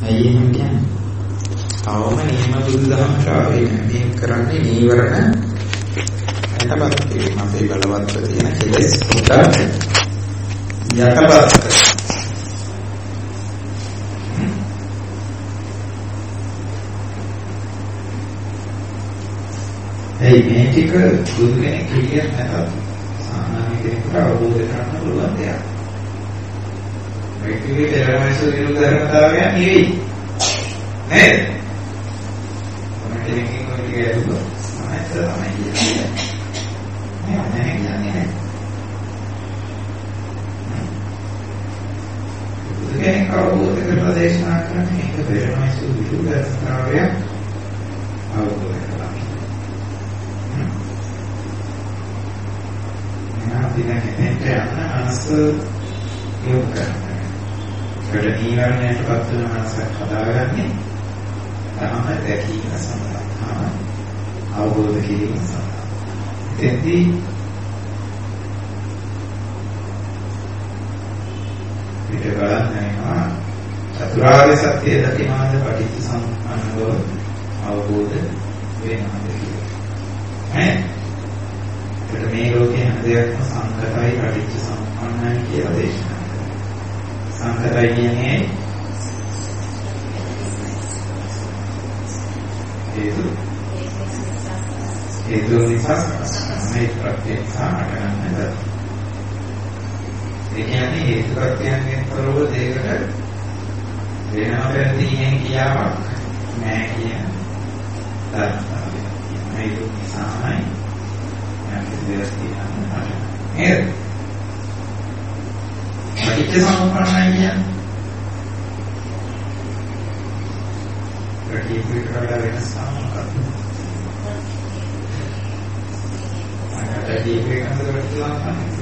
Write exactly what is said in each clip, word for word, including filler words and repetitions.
ඇයි එහෙම කියන්නේ? තවම නියම බුදුදහමට ආවේ නැහැ. මේ කරන්නේ නීවරණ යටපත් කිරීම. අපේ බලවත්ව තියෙන කෙලෙස් උඩ යටපත්. ඒ මේ ටික බුදු කෙනෙක් කියන්නේ නැතත් සාමාන්‍ය කෙනෙකුට අවබෝධ කරගන්න පුළුවන් දෙයක්. මේකේ පෙරමයිසු විරුද්ධ ධර්මතාවයක් නෙවෙයි. නේද? මොනකෙනෙක් කෙනෙක් කියනවා සමහර තමයි කියන්නේ. නෑ නෑ කියන්නේ නෑ. බුදු කෙනෙක් අවබෝධ කරලා දේශනා කරන්නේ මේක පෙරමයිසු විරුද්ධ ධර්මතාවයක් අවබෝධ කරගන්න. දිනක දෙන්න යන අනස යොමු කරනවා. ඒකට නීවරණයටපත් වෙන මනසක් හදාගන්නේ තමයි දැකීම සඳහා අවබෝධ කිරීම සඳහා. එතෙන්දී පිට බලන්නවා චතුරාර්ය සත්‍ය දකිනාද පටිච්ච සමුප්පන්නව අවබෝධ වෙනවාද කියලා. ඈ මේ ලෝකේ හැම දෙයක්ම සංකතයි පටිච්ච සමුප්පන්නයි කියලා දේශනා කරනවා. සංකතයි කියන්නේ හේතු හේතු නිසා මේ ප්‍රත්‍යක්ෂා හටගන්න බෑ. ඒ කියන්නේ හේතු ප්‍රත්‍යයෙන් තොරව දෙයකට වෙනම පෙරදීනේ කියාවක් නෑ කියන ධර්මතාවය. මේ නිසායි නේද? පටිච්ච සමුප්පන්නයි කියන්නේ ප්‍රතිපිටකවල වෙනස මොකක්ද? අකට දීපේකන්ද කරලා තමයි.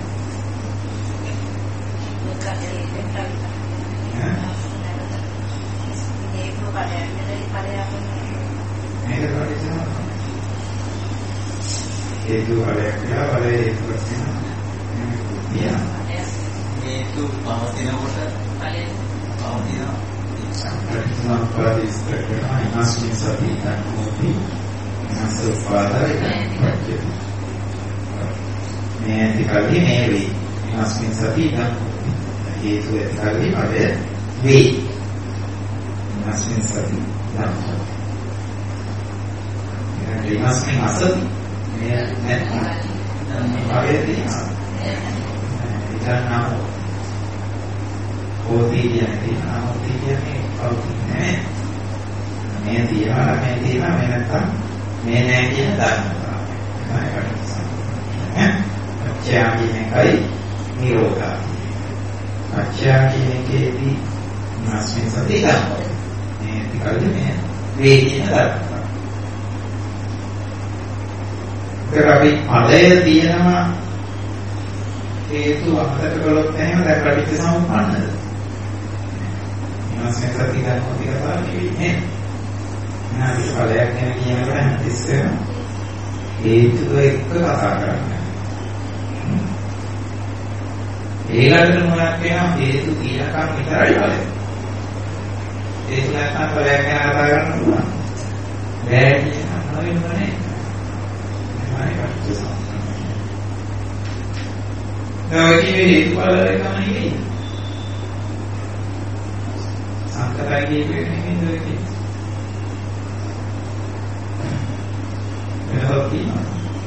හේතු වලයක් කියලා වලේ හේතු වශයෙන් නියම හේතු පවතිනකොට ඵලය පවතින සංකල්පනාපාදිස් කරනවා ඉනස්මින් සති ධම්මෝපි ඉනස්සපාදයි පච්චේ මේ tikalli මේ වේ ඉනස්මින් සති ධම්මෝපි හේතු tikalli ඵලය වේ ඉනස්මින් සති ධම්මෝපි ඉනස්මින් අසති මේ නැත්නම් භාවයේදී ඉතනම හොති කියන්නේ ආමෝති කියන්නේ පෞතිනේ මේ දිහා මේ දිහා මේ නැත්නම් මේ නෑ කියන ධර්මතාවය. අච්චා කියනකයි නිරෝධා. අච්චා කියනකේදී මාස්මින් සති ධර්මය. මේ tikalli මේ වේ කියන ධර්මය. කරවි ඵලය තියෙනවා හේතු අමතක කළොත් එහෙම දැන් පටිච්ච සමුප්පන්නද? ඊනස්සේ සති ගන්න කොටි කතා නෙවෙයි. නාමි ඵලයක් ගැන කියනකොට හැමතිස්සෙම හේතුව එක්ක කතා කරන්නේ. ඒකට මොනක් වෙනවා හේතු තියෙනකම් විතරයි ඵලය. ඒක නැත්නම් ඵලයක් ගැන කතා කරන්න පුළුවන්. බෑ කියනවා නෙවෙයි. දැන් කිව්වේ හේතුඵල එකම නෙවෙයි. සංකතයි කියුවේ නෙමෙයි දෙකේ. වෙනවක් තියෙනවා.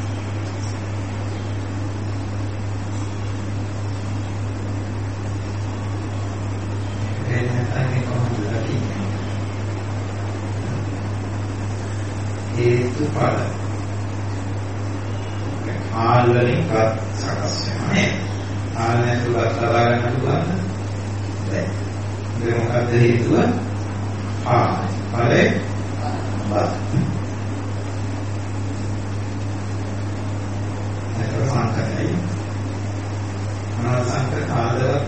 ඒක නැත්නම් කොහොමද කියන්නේ? හේතුඵල ආල් වලින් ගත් සකස් වෙනවා නේද? ආල් නැතුව හදා ගන්න පුළුවන්ද? බැහැ. ඒක මොකක්ද හේතුව? ආ ඵලේ බත්. ඒක සංකතයි. මොනවා සංකත ආදවත්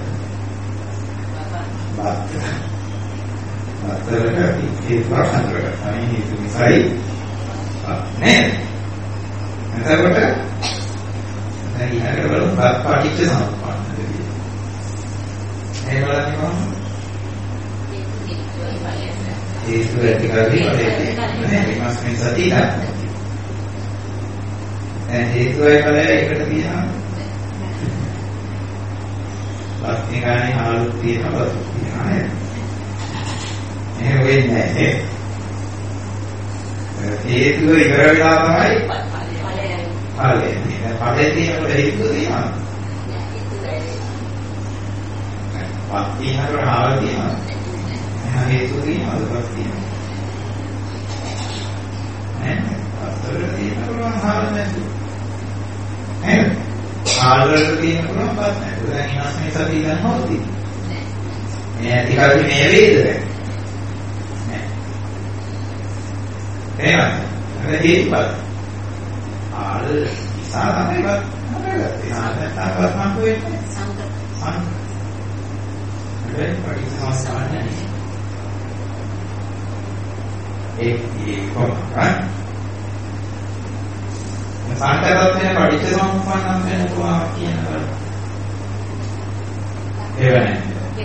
බත්. බත්තරට ඒ ප්‍රශ්නකට අනේ හේතු නිසායි නේද? එතකොට දැන් ඊළඟට බලමු පටිච්ච සමුප්පන්න දෙවිය. මේ බලන්නේ කොහොමද? හේතු ඇති කරගෙන නේ විමස්මින් සති ධම්මෝ. දැන් හේතුවයි ඵලයයි එකට තියෙනවා. පස්සේ ගානේ ආලු තියෙනවා බසු තියෙනවා නේද? එහෙම වෙන්නේ නැහැ. හේතුව ඉවර වෙලා තමයි ඵලය. ඵලය. ඵලයේ තියෙනකොට හේතුව තියෙනවා. පස්සේ හතර ආව තියෙනවා. එහෙනම් හේතුව තියෙනවද පස්සේ? ඈ අතර තියෙනකොට ආව නැතු. නේද? ආවරට තියෙනකොට පස්සේ නැතු. දැන් ඉනස්මේ සතිය ගන්නවද? මේ ඇති කල්පි මේ වේද දැන්? එහෙනම් අර හේතුපත් ආර ඉසා තමයි වත් හදගත්තේ. ආනතාවත් මම වෙන්නේ සංක සංක. ඒ පරිසංස්කාරණය. ඒ ඒ කොහොමද? සංකල්පත් වෙන පටිච්චසමුප්පන්නම් වෙන කොහොමද කියනවා? එවනේ.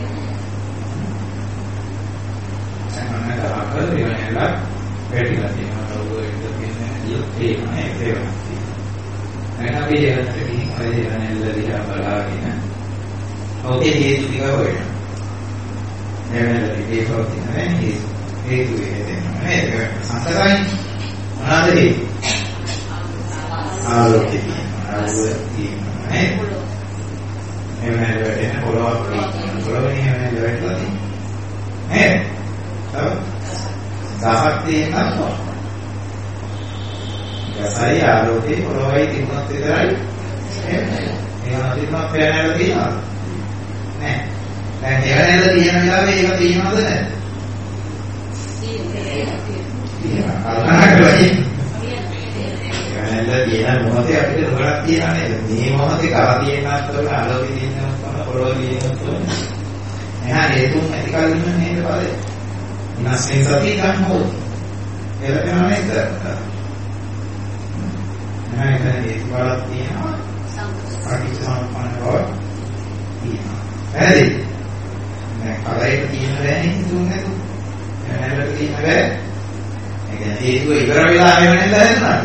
සම්මත ආකල් එවනේලා වැටිලා තියෙනවා ලෝකෙට තියෙන ඉලක්කේ ඒක වෙනවා. දැන් අපි ඒකට ගිහින් ඔය එවනේලා දිහා බලාගෙන ඔකේ හේතු ටික හොයනවා. එවනේලා හේතුව තියෙනවා හේතු හේතු වෙනවා නේද? සංකතයි මොනවාද හේතු? ආලෝකේ තියෙනවා ආලෝකේ තියෙනවා නේද? එවනේලා වැටෙන පොළොවක් තියෙනවා. පොළොවේ එවනේලා වැටලා තියෙනවා නේද? දහක් තියෙනවා. ගසයි ආලෝකේ පොළොවයි තිබුණත් විතරයි. එහෙනම් තිබුණත් පෑනවල තියෙනවද? නෑ. දැන් එවනේද තියෙන වෙලාවේ ඒක තියෙනවද නැද්ද? තියෙනවා. කල්පනා කරලා එවනේද තියෙන මොහොතේ අපිට දුරක් තියනවා නේද? මේ මොහොතේ කර තියෙනවත් වල ආලෝකේ තියෙනවත් වල පොළොවේ තියෙනවත් වල. එහෙනම් ඒ තුන් ඇති කලින්ම නේද බලේ? ඉනස්මේ සතිය ගන්නෝ. ඒක තමයි නේද? නැහැ ඒක වලක් තියෙනවා. පටිච්චසමුප්පන්න බව තියෙනවා. හරිද? මේ කලයට තියෙන දේ තුන්නේ නේද? එනකට තියෙන දේ. ඒ කියන්නේ හේතුව ඉවර වෙලා ආවෙ නේද දැනනද?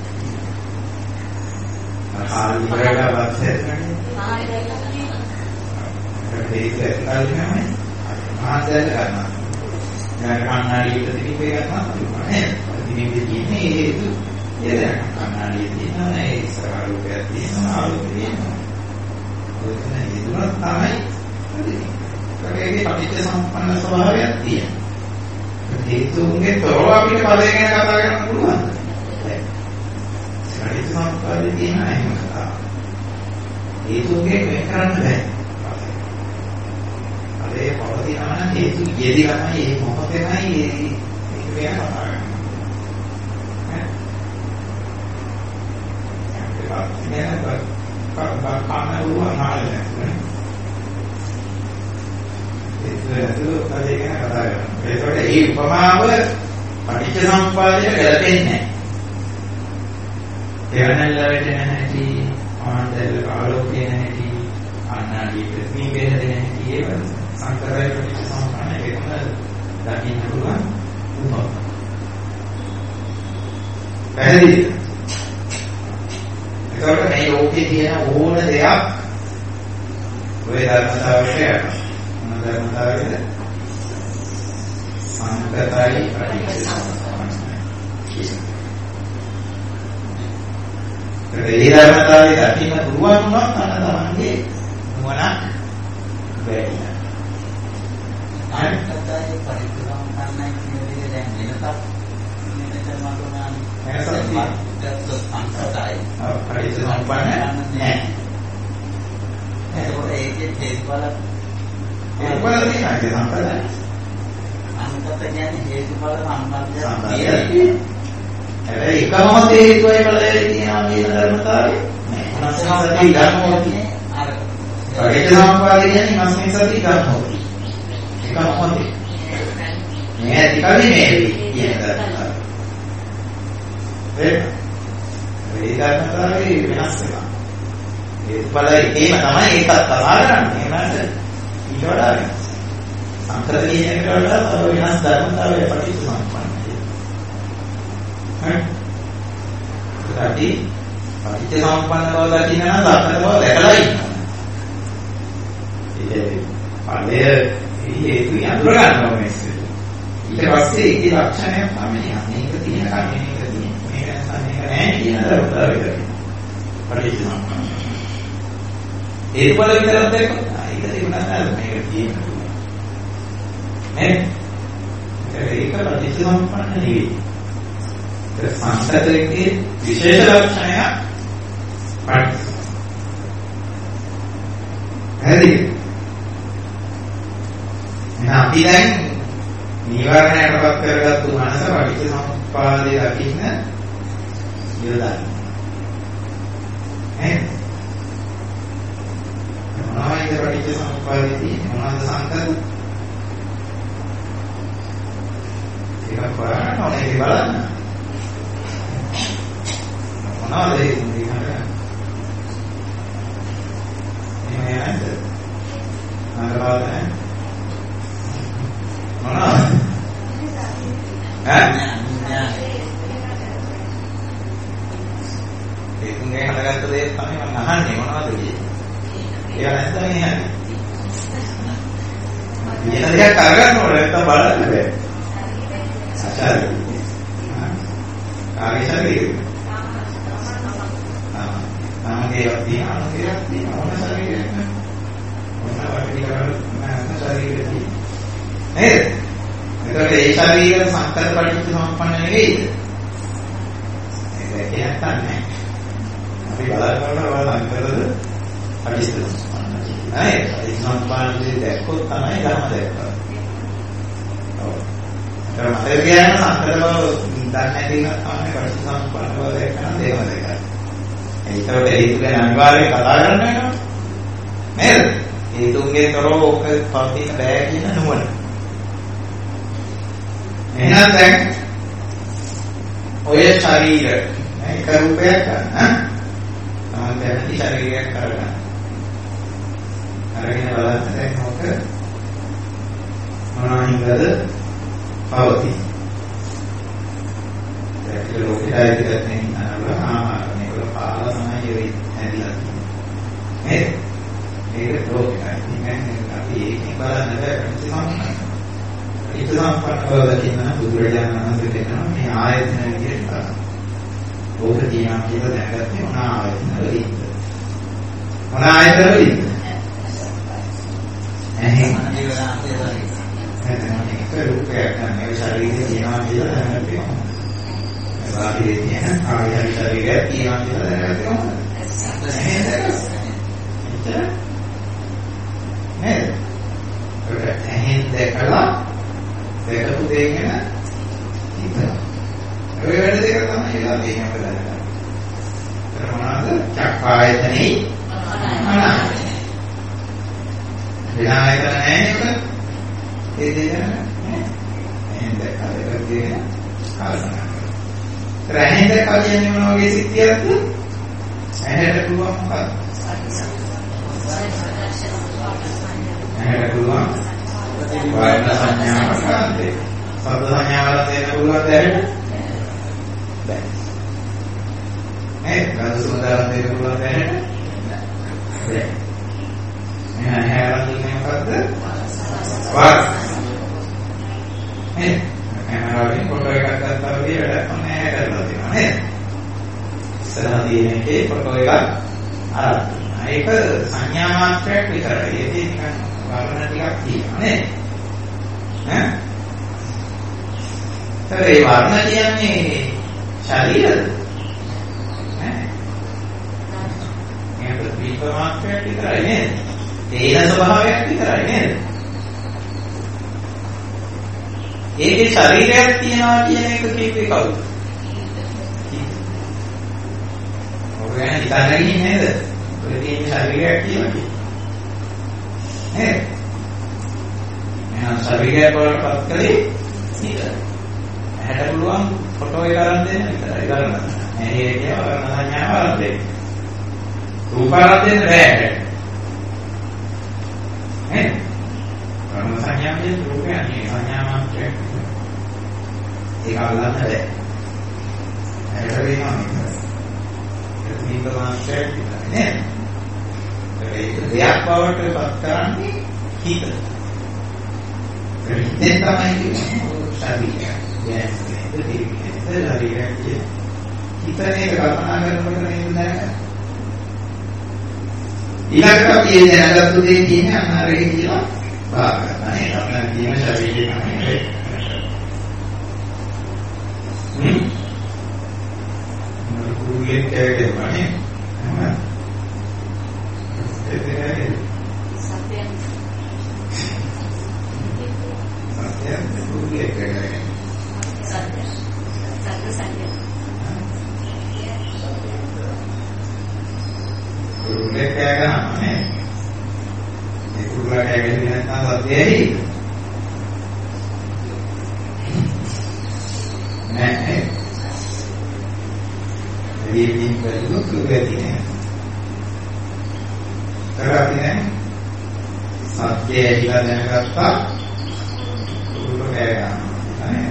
ආහාර ඉවර වෙලා පස්සේ ආහාර ඉවර වෙලා ඒක ඇත්තල්ලානේ. ආහාර ගන්නවා. දැන් කන්නාඩියට තිබේ ගන්නවා නේද? ඉතින් කියන්නේ හේතු එදා කන්නාඩිය තියෙනවා ඒ ඉස්සරහ රූපයක් තියෙනවා ආලෝකය තියෙනවා. ඔතන හේතුවක් තමයි හරිනේ. ඒකේ පටිච්චසමුප්පන්න ස්වභාවයක් තියෙනවා. හේතුන්ගේ තොරව අපිට ඵලය ගැන කතා කරන්න පුළුවන්. පටිච්චසමුප්පාදේ තියෙන එහෙම කතාව. හේතුන්ගේ වෙන් කරන්න බෑ. ඒ පවතිනවා නම් හේතු යෙදී ගන්නයි ඒ මොහොතේමයි ඒක වෙන කතා කරන්නේ. ඈ ඒක බා කාමරුව නාලනේ. ඒක තුල කලේ ගැන කතා කරනවා. ඒකට මේ උපමාව පටිච්චසමුප්පාදයට ගැලපෙන්නේ නැහැ. එවනල්ල වෙන්නේ නැහැටි, ආනන්දල ආලෝකේ නැහැටි, අන්නාදී ප්‍රතිමේ බෙහෙද නැහැටි ඒව සංකරය පටිච්චසමුප්පන්න එකම දකින්න පුළුවන් උපම. පැහැදිලිද? ඒකට මේ ලෝකේ තියෙන ඕන දෙයක් ඔය ධර්මතාවයට මොන ධර්මතාවයද? සංකතයි පටිච්චසමුප්පන්න. ඒ ධර්මතාවයේ දකින්න පුළුවන් වුණොත් අන්න තමන්ගේ නුවණ වැඩි. ආයතනයේ පරිපූර්ණයි කියන්නේ දැන් වෙනසක් මෙතන මතුනාන වෙනසක් සංකතයි. ඔව් පරිපූර්ණපන්න නැහැ. ඒකෝට ඒකේ හේතුඵල හේතුඵල තියෙනවා ඒ සංකතයි. සංකත කියන්නේ හේතුඵල සම්බන්ධයක් තියෙනවා. හැබැයි එකම හේතුවයි බලයේ තියෙනවා කියන ධර්මතාවය නෑ. සති ගන්නවා කියන්නේ අර පටිච්චසමුප්පාදේ කියන්නේ මස්මේ සති ගන්නවා. එකම හොතේ. මේ ඇති කලින් මේ කියන ධර්මතාවය. ඒක ඒ ධර්මතාවයේ වෙනස් වෙනවා. ඒ බලයි ඒම තමයි ඒකත් කතා කරන්නේ. එහෙමද? ඊට වඩා වෙනස්. සංකත කියන එකට වඩා තව වෙනස් ධර්මතාවය පටිච්චසමුප්පන්නයි. හරි. ඒකයි පටිච්චසමුප්පන්න බව දකින්න නම් ලක්ෂණ බව දැකලා ඉන්නවා. ඒ ඵලය හේතු යඳුර ගන්නවා මේක. ඊට පස්සේ ඒකේ ලක්ෂණයක් තමයි මේක තියෙන කන්නේ මේක තියෙන. මේක නැත්නම් මේක නැහැ කියන දරුතාවය. පටිච්චසමුප්පන්න. හේතුඵල විතරක් දැක්කොත් ඒක තිබුණා නේද මේක තියෙනවා. නේද? ඒක පටිච්චසමුප්පන්න නෙවෙයි. ඒක සංස්කෘතිකයේ විශේෂ ලක්ෂණයක් පටිච්ච. හරි. එහෙනම් අපි දැන් නීවරණයටපත් කරගත්තු මනස පටිච්චසමුප්පාදේ දකින්න යොදන්න. නේද? මොනවද පටිච්චසමුප්පාදේදී මොනවද සංකල්ප? ඒක කරන්න ඕනේ බලන්න. මොනවද ඒ කියන්නේ? මේ නේද? අරවාදනේ. මොනවද? ඈ? ඒකුගේ හදගත්ත දේ තමයි මම අහන්නේ මොනවද කියන්නේ? ඒක නැත්නම් එන්නේ. මෙන්න දෙයක් අරගන්න ඕනේ නැත්නම් බලන්න බෑ. ආචාර්ය. කාගේ ශරීරය? ආ. ආගේ යක්තිය යක්තිය මොන ශරීරයද? මොන වටේ කරන්නේ ශරීරයද? නේද? එතකොට ඒ ශරීරය සංකල්ප පරිච්ඡ සම්පන්න නෙවෙයිද? ඒක කියන්නේ අපි බලන්න ඕන සංකල්පද පරිච්ඡ සම්පන්න. නේද? ඒ සම්පන්නදී දැක්කොත් තමයි ධර්ම දැක්කා. ඔව්. ඒ මාර්ගයන සංකල්ප දන්නේ නැතිනම් තමයි පරිච්ඡ සම්පන්න බව දැක්කම දේව දැක්කා. ඒකට ඒක ගැන අනිවාර්යයෙන් කතා කරන්න වෙනවා. නේද? ඒ තුන්ගේ තොරව ඔක පස්සේ බෑ කියන නුවණ. එහෙනම් දැන් ඔය ශරීර එක රූපයක් ගන්න. තමයි දැනටි ශරීරයක් කරගන්න. අරගෙන බලන්න දැන් මොක මොනවායින්ද පවතී. ඒක ලෝකයේ ඉතිරත් නෙමෙයි ආහාර මේක පාල තමයි වෙයි ඇදිලා තියෙන්නේ. නේද? මේක ලෝකයේ ඉතින් අපි ඒකේ බලන්න බෑ ප්‍රතිසම්පන්න. ඒක සම්පන්නව දකින්න බුදුරජාණන් වහන්සේ දෙනවා මේ ආයතන විදිහට බලන්න. ඕක තියනවා කියලා දැනගත්තේ මොන ආයතන වලින්ද? මොන ආයතන වලින්ද? එහෙනම් ඒක රූපයක් නැහැ ශරීරයේ තියනවා කියලා දැනගත්තේ. ඒ වාගේ තියෙන ආයතන ශරීරය තියනවා කියලා දැනගත්තේ. නේද? ඒක එහෙන් දැකලා දෙකතු දෙගෙන ඉතන. ඔය වැඩ දෙක තමයි ඒලා දෙන්නේ අපිට. ඒක මොනවාද? චක්කායතනෙයි අනායතනෙයි. විනායතන නැහැ නේද? ඒ දෙක නෑ. එහෙනම් දැක්කද ඒක දෙක කල්පනා කරලා. රැහෙන් දැක්කා කියන්නේ මොන වගේ සිද්ධියක්ද? ඇහැට පුළුවන් මොකක්ද? ඇහැට පුළුවන් වර්ණ සංඥාවක් ගන්නදී සබ්ද සංඥාවල දෙන්න පුළුවන් දැනෙන්න බෑ. මේ ගඳ සුවඳ දෙන්න පුළුවන් දැනෙන්න බෑ. එහෙනම් හැරෙන්නේ මොකද්ද? වාක්. මේ කැමරාවෙන් ෆොටෝ එකක් ගත්තා වගේ වැඩක් නැහැ කරලා තියෙනවා නේද? ඉස්සරහදී මේකේ ෆොටෝ එකක් අරන්. ඒක සංඥා මාත්‍රයක් විතරයි. ඒක නිකන් වර්ණ ටිකක් තියෙනවා නේද? ඈ? ඒ වර්ණ කියන්නේ ශරීරද? ඈ? මේක ප්‍රතිප මාත්‍රයක් විතරයි නේද? තේන ස්වභාවයක් විතරයි නේද? ඒකේ ශරීරයක් තියනවා කියන එක කිව්වේ කවුද? ඔය ගැන හිතන්න ගියේ නේද? ඔය තියෙන ශරීරයක් කියන්නේ. නේද? එහෙනම් ශරීරය වලට කලේ නේද? ඇහැට පුළුවන් ෆොටෝ එක අරන් දෙන්න විතරයි කරන්න. ඇහි ඒකේ වර්ණ සංඥාව අරන් දෙන්න. රූප අරන් දෙන්න බෑ. නේද? කර්ම සංඥාවේ රූපය අනේ සංඥා මාත්‍රයක්. ඒක අල්ලන්න බැහැ. ඇයට වෙනවා නේද? ඒක නික මාත්‍රයක් නේද? ඒක දෙයක් බවට පත් කරන්නේ හිත. හිතෙන් තමයි කියන්නේ ශරීරය. යන්නේ දෙවියන් ශරීරය. හිතේ කල්පනා කරනකොට නේද දැනගන්නේ. ඊළඟට අපි මේ දැනගත්තු දේ කියන්නේ අනාරේ කියලා භාග ගන්න. ඒක අපේ ජීවන ශරීරයේ තමයි. හ්ම්. කුරුල්ලේ කෑගේ වනේ. හ්ම්. ඒක සත්‍යය. සත්‍යය කුරුල්ලේ කෑගේ. සත්‍ය. සත්‍ය සත්‍ය. කුරුල්ලේ කෑගහම නේ. මේ කුරුල්ලා කෑගෙන්නේ නැත්නම් සත්‍යයයි. නෑ. දීපින් බලුක කුරුල්ලේ කරාපි නෑ. සත්‍යය කියලා දැනගත්තා. කුරුල්ල කෑගහම. නේ.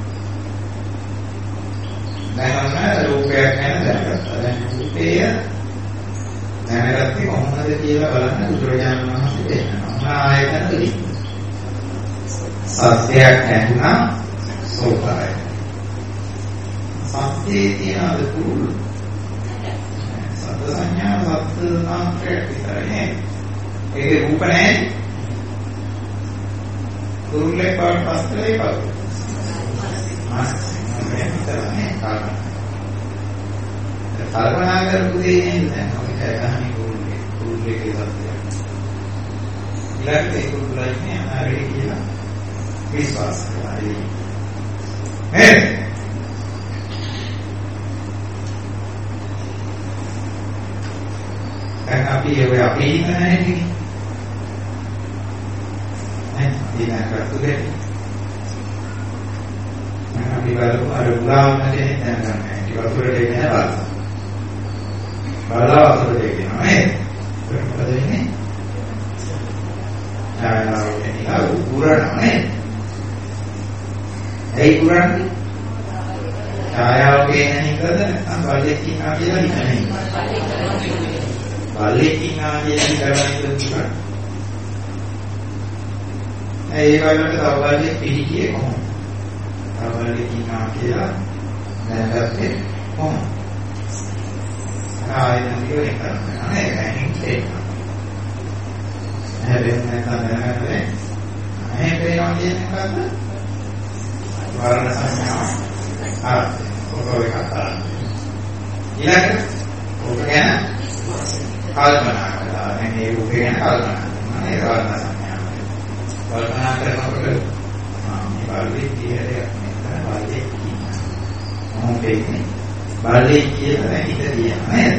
දැන් රූපයක් ගැන දැනගත්තා. දැන් රූපය දැනගත්තේ කොහොමද කියලා බලන්න බුදුරජාණන් වහන්සේ දෙන්නවා. ආයතන දෙකක්. සත්‍යයක් ඇතුණා සෝපාය. සත්‍යයේ තියෙන අදුකුල්. සත්‍ය සංඥා සත්‍ය මාත්‍රයක් විතරයි. ඒකේ රූප නැහැ. කුරුල්ලේ පාට පස්තරේ පාට. මාස් මේ විතරනේ කාරණා. කල්පනා කරපු දේ නේද දැන් අපි කහණි කුරුල්ලේ කුරුල්ලේ කියලා ඊළඟට ඒ කුරුල්ලන්නේ අනාරේ කියලා විශ්වාස කරලා හේ දැන් අපි ඔය අපේ ඉන්න නැහැ නේ නේ කරතු දෙන්න අපි බලමු අර උදාහරණ දෙන්න දැනගන්න ඒක වතුරට එන්නේ නැහැ බලලා වතුරට එනවා නේද? මොකද වෙන්නේ? ආයෙත් නිකා උරනවා නේද? ඒ උරන්නේ? ඡායාව කියන එකද නැත්නම් බලෙක් ඉන්නවා කියලා හිතන්නේ. බලෙක් ඉන්නවා කියන කරන්නේ ඒ වගේම තව බලෙක් පිළිගියේ කොහොමද? තව බලෙක් ඉන්නවා කියලා දැනගත්තේ කොහොමද? ආයෙත් නිකන් කරනවා නේද? ඒක හැබැයි නැත්නම් දැනගන්නේ නැහැ පේනවා කියන්නේ මොකද්ද? වර්ණ සංඥා. ආ ඔකෝ එක කරන්නේ. ඊළඟට ඔක ගැන කල්පනා කරලා මේ රූප ගැන කල්පනා කරනවා. ඒ වර්ණ සංඥා. කල්පනා කරනකොට ආ මේ බලයේ තියෙන්නේ නැහැ බලයේ තියෙනවා. මොකද ඒකනේ බලයේ කියලා හිත තියෙනවා නේද?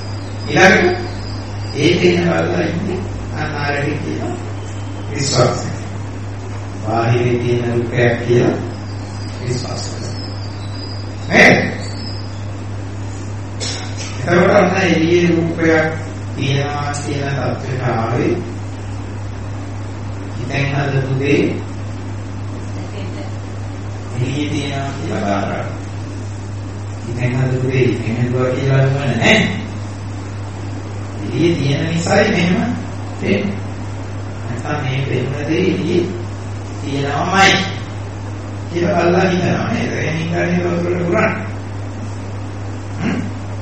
ඊළඟට ඒකේන බලලා ඉන්නේ අනාරේ කියලා විශ්වාසය. බාහිරේ තියෙන රූපයක් කියලා විශ්වාස කරනවා. නේද? ඒකට අන්න එළියේ රූපයක් තියනවා කියන තත්ත්වයට ආවේ ඉතින් හදපු දේ එළියේ තියනවා කියලා බාරා. ඉතින් හදපු දේ ඉතින් හදුවා කියලා නෑ. එළියේ තියෙන නිසායි මෙහෙම වෙන්නේ. නැත්නම් මේ වෙන දේ එළියේ තියෙනවමයි කියලා බලලා හිතනවා නේද? එහෙනම් ගන්නේ වතුරට පුරන්න. හ්ම්.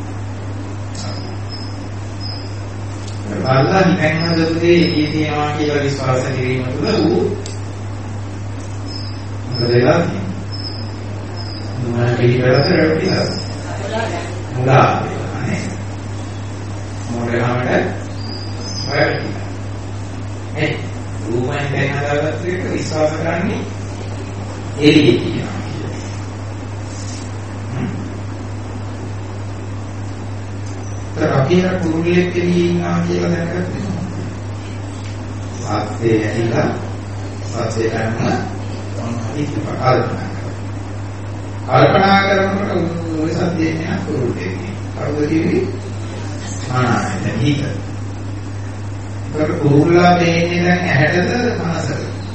බලලා හිතන හදපුදී එළියේ තියෙනවා කියලා විශ්වාස කිරීම තුළ ඌ මොකද වෙලා තියෙන්නේ? මොනවා පිළිවෙලට රැවටිලා. මුලා වෙලා නේද? මොඩරාමඩ රැවටිලා. ඒ රූපයෙන් දැන හදාගත්ත එක විශ්වාස කරන්නේ එළියේ තියෙනවා කියලා. හ්ම්. අපේ කුරුල්ලෙක් එළියේ ඉන්නවා කියලා දැනගත්තේ. සත්‍යය ඇහිලා සත්‍යය ගන්න මොනවද කල්පනා කරනවා. කල්පනා කරනකොට ওই සත්‍යය නේ කුරුල්ලෙක්. කවුද කිව්වේ? ආ හිත. ඒක කුරුල්ලා දෙන්නේ දැන් ඇහැටද මනසට?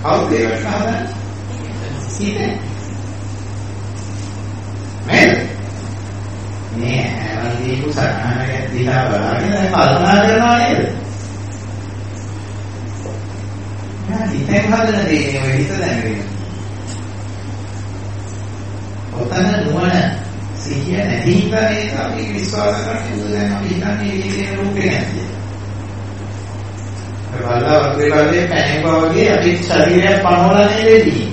කවුද ඒකට හදන්නේ? හිතේ. නේද? මේ හැමදේම සත්‍යයක් දිහා බලගෙන කල්පනා කරනවා නේද? නෑ හිතෙන් හදන දේ නේ හිත දැනගෙන. ඔතන නුවණ සිහිය නැති නිසා ඒක අපි විශ්වාස කරන්නේ දැන් අපි හිතන්නේ මේ රූපේ නැති. ඒ බලලා වගේ වගේ පැනෙපා වගේ අපි ශරීරය පනවලා නෙවෙයි.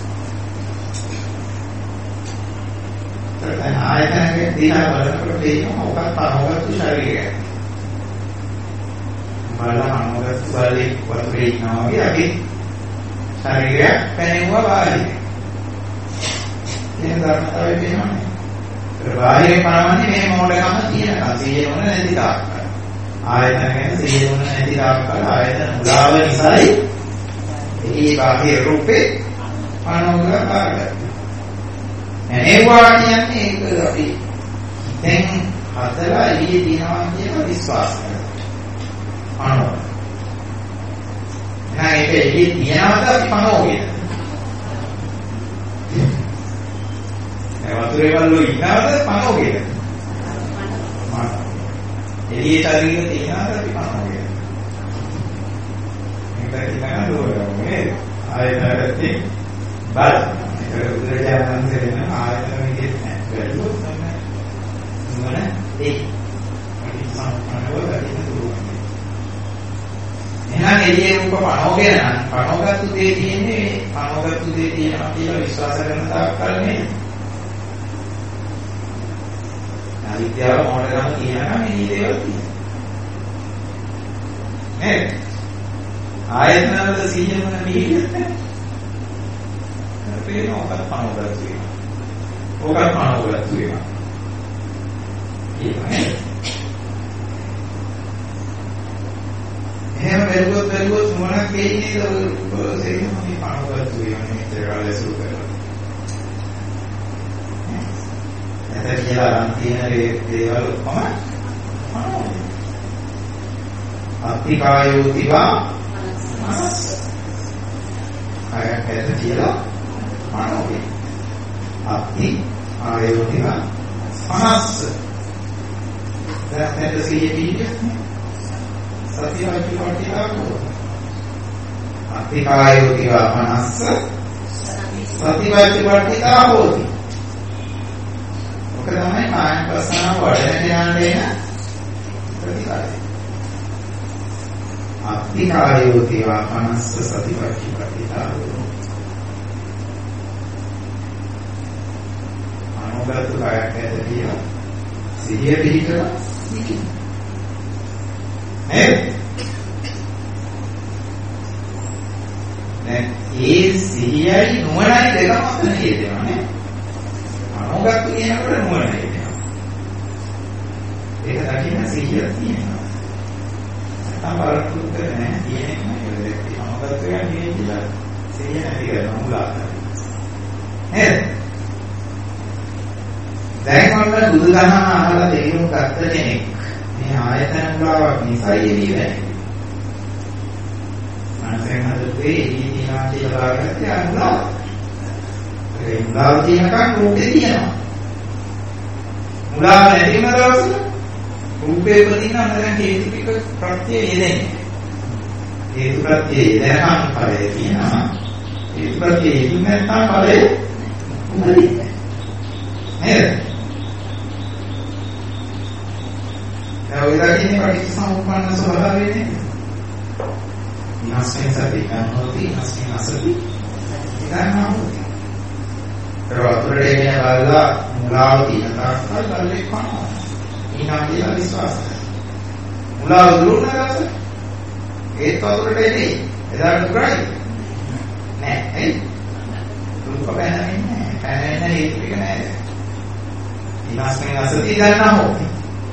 දැන් ආයතනයේ දිහා බලනකොට පේනවා ඔකත් පනවගත්තු ශරීරය. බලලා පනවගත්තු බලේ වතුරේ ඉන්නවා වගේ අපි ශරීරය පැනෙවුවා වාගේ. මේ ධර්මතාවය පේනවනේ. බාහිර පනවන්නේ මේ මොඩකම තියෙනවා. සිහිය මොන නැති තාක්කල්. ආයතන ගැන සිහිය මොන නැති තාක්කල් ආයතන මුලාව නිසායි මේ බාහිර රූපේ පනවගා කාර්යය. එනවා කියන්නේ ඒක අපි දැන් හදලා එළියේ තියනවා කියන විශ්වාස කරනවා. අනෝ. නැහ ඒක එළියේ තියනවාද අපි පනවගෙන. වතුරේ වල ඉන්නවද පනවගෙන? එළියේ ශරීරෙ තියනවාද අපි පනවගෙන? මේක ඉන්නකන් දුරන්නේ ආයතනයේ බල ඒක උදේට යන ආයතන විදිහට නෑ. වැළුවොත් තමයි මොන ඒ අපි සම්පන්නව ගන්න දුරන්නේ. එහෙනම් එළියේ රූප පනවගෙන නම් පනවගත්තු දේ තියෙන්නේ පනවගත්තු දේ තියෙනවා කියලා විශ්වාස කරන තාක්කල් නේ. විද්‍යාව මොනවාම කියනවා මේ දේවල් තියෙනවා. නේද? ආයතනවල සිහිය මොන නිහිරියත් නැහැ. පේන ඔකට පනවගත්තු වෙනවා. ඔකට පනවගත්තු වෙනවා. එහෙමයි. එහෙම බැලුවොත් බැලුවොත් මොනක් වෙන්නේ ඒක සෙයිම මේ පනවගත්තු වෙනවා මේක කාලසුරු කරලා. එතන කියලා නම් තියෙන දේවල් කොහොමද? අත්තිකායෝතිවා මනස. අයත් ඇත කියලා මනෝවේ. අත්ති ආයෝතිවා මනස. දැන් සිහිය පිටින්නේ. සතිය අයිතිවාටිලා කොහොමද? අත්තිකායෝතිවා මනස. සතිය අයිතිවාටිලා හොති. ඔක තමයි කායපස්සනාව වඩන ඥානයේ ප්‍රතිකාරය. අත්තිකායෝතිවා මනස්ස සතිපට්ඨිතාවෝ. අනුගත කායක් ඇතිය සිහිය පිහිටලා සිටින. නේද? දැන් ඒ සිහියයි නුවණයි දෙකම අතර තියෙනවා නේ. අනුගත කියනකොට නුවණ එනවා. ඒක දකින්න සිහිය තියෙනවා. අපාරකුත් නැහැ කියන්නේ නේද? අනුගත කියන්නේ කියලා සිහිය නැති කරන මුලාව. නේද? දැන් ඔන්න බුදුදහම අහලා තේරුම් ගත්ත කෙනෙක් මේ ආයතන මුලාවක් නිසා එළිය වෙන්නේ. මනසෙන් හදුවේ එළිය තියනවා කියලා වාගත්තේ අනුලාව. ඒ මුලාව තියෙනකන් රූපේ තියෙනවා. මුලාව නැතිම දවසට රූපේ වදින අතරින් හේතු ටික ප්‍රත්‍ය යෙදෙන්නේ. හේතු ප්‍රත්‍ය යෙදෙනකන් ඵලය තියෙනවා. හේතු ප්‍රත්‍ය යෙදුනේ නැත්නම් ඵලය උදෙන්නේ. නේද? ඒ වගේ පටිච්චසමුප්පන්න ස්වභාවය නේද? විනාශයෙන් සති ගන්නෝති විනාශයෙන් අසති ගන්නෝති. රවතුරේ බලලා මුලාව තියෙන තාක්කල් බලලේ කනවා. ඊනා කියලා විශ්වාස කරනවා. මුලාව දුරුනගත ඒත් වතුරට එන්නේ. එදාට දුරයි. නෑ එයි. දුක බෑනන්නේ නෑ. පැනෙන්න හේතු ටික නෑ. විනාශයෙන් අසති ගන්නා හොති.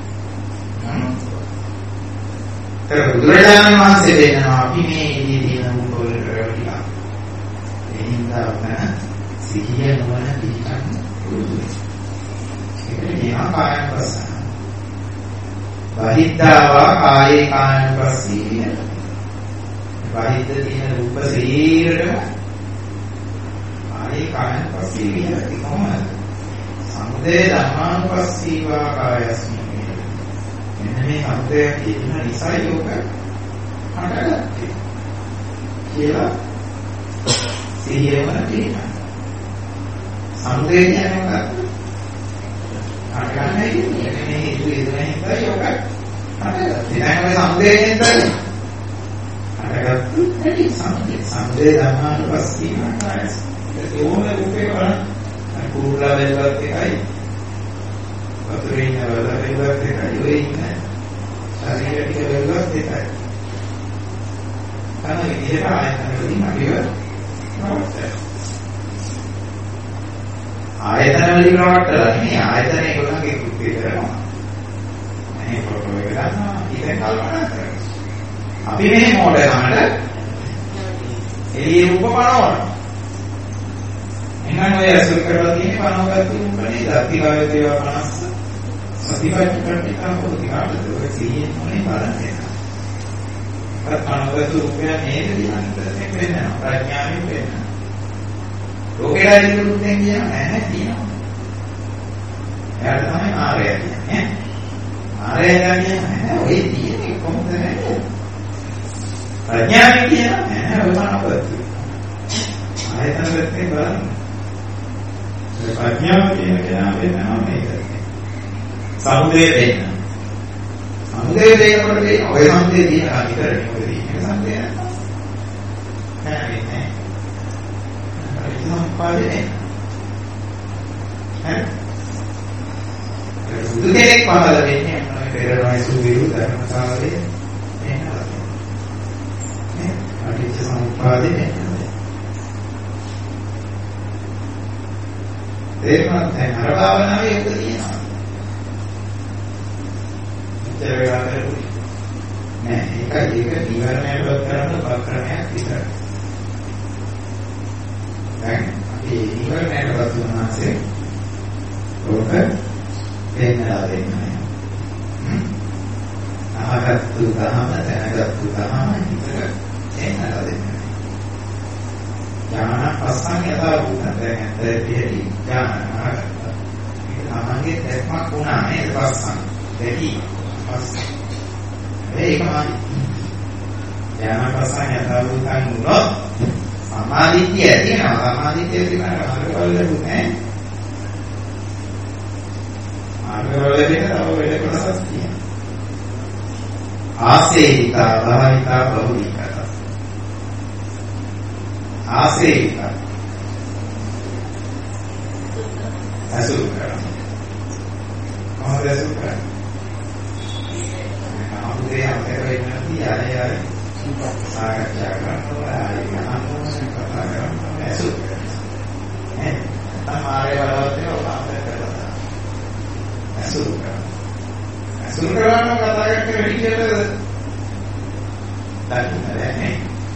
තර බුදුරජාණන් වහන්සේ දෙන්නවා අපි මේ ඉදී තියෙන මුතෝල කරලා. එනින්දා අපන සිහිය නොවන පිටකන් පුරුදුයි. ඒක නිකන් කායන ප්‍රසන්න. බහිද්ධාවා කායේ කායන ප්‍රසීය. බාහිර තියෙන රූප ශරීරෙම ආයේ කායන පස්සේ විහෙති කොහොමද? සමුදය ධම්මානුපස්සීවා කායස්මින්. මෙන්න මේ සමුදය කියන නිසා යෝග හටගත්තේ කියලා සිහියම තියෙනවා. සමුදය කියන්නේ මොකක්ද? හටගන්නේ කියන්නේ මේ හේතු ඉදලා හින්දා යෝග හටගත්තේ. දැන් ඔය සමුදයෙන් තමයි හටගත්තු ඇති සමුදය. සමුදය ධම්මානුපස්සීවා කායස්මින්. ඒක ඕනේ රූපේ බලන්න. කුරුල්ලා වෙලවත් එකයි වතුරේ ඉන්න වෙලවත් එකයි ඔය ඉන්න ශරීරය ටික වෙලවත් එකයි තමයි විදිහට ආයතන වලින් අපිව නවත්තන ආයතන වලින් නවත්තලා නේ ආයතන ඒගොල්ලන්ගේ කෘත්‍ය කරනවා මේ ෆොටෝ එක ගන්නවා ඉතින් කල්පනා කරනවා අපි මේ මොඩලකට එළිය රූප පනවනවා එහෙනම් ඔය අසුර කරලා තියෙන පනවගත්තු උඹනේ ධාතිකාවේ දේවා පනස්ස සතිපට්ඨ ප්‍රතිකාර පොතිකාට ඔය සීයෙන් මොනේ බලන්නේ. අර පනවගත්තු රූපය නේද දිහාට වෙනවා ප්‍රඥාවෙන් වෙනවා. ලෝකේලා ඉදිරියෙන් කියන නැහැ කියනවා. එයාට තමයි ආරය කියන්නේ. ආරය කියන්නේ ඔය තියෙන්නේ කොහොමද නැහැ. ප්‍රඥාවෙන් කියන නැහැ ඔය පනවගත්තු. ආයතන පැත්තෙන් බලන්න. ප්‍රඥාව කියන කෙනා වෙනවා මේක. සමුදය දෙන්න. සමුදය දෙනකොට මේ ඔය සමුදය දින අනිතරනේ ඔය දින සමුදය නැහැ නේ. ඒක සම්පාදේ. හරි. සුදු කෙනෙක් පහළ වෙන්නේ මොනවද පෙරණයි සුවිරු ධර්මතාවයේ එනවා. නේ? අනිච්ච සම්පාදේ නේ. ඒකත් දැන් අර භාවනාවේ ඒක තියෙනවා. ඉතින් වෙලා කරන්නේ නෑ ඒක ඒක නිවර්ණයවත් කරන්න උපක්‍රමයක් විතරයි. දැන් අපි නිවර්ණයවත් වුණාසේ ඔක දෙන්නා දෙන්නා. හ්ම්. අහගත්තු ගහම දැනගත්තු ගහම විතර දෙන්නා දෙන්නා. ඥාන පස්සන් යථා භූතං දැන් ඇත්තටම ඥාන අහගත්තා. ඒක තමන්ගේ දැක්මක් වුණා නේද පස්සන්. දෙකී පස්සන්. ඒකමයි. ඥාන පස්සන් යථා භූතං වුණොත් සමාධිය තියෙනවා. සමාධිය තියෙනවා අරවල ලැබුණේ. අරවල දෙන තව වෙල කොටසක් තියෙනවා. ආසේවිතා භාවිතා බහුවිතා ආසේවික අසුර කරනවා. කොහොමද අසුර කරන්නේ? අපේ අපේ වෙනදී ආයෙ ආයෙ සාකච්ඡා කරනවා ආයෙ කතා කරනවා අසුර කරනවා. නේ? තමයි වලවත් ඔබ අපේ කරලා. අසුර කරනවා. අසුර කරනවා කතා කරලා විදියට දැක්කේ නේ.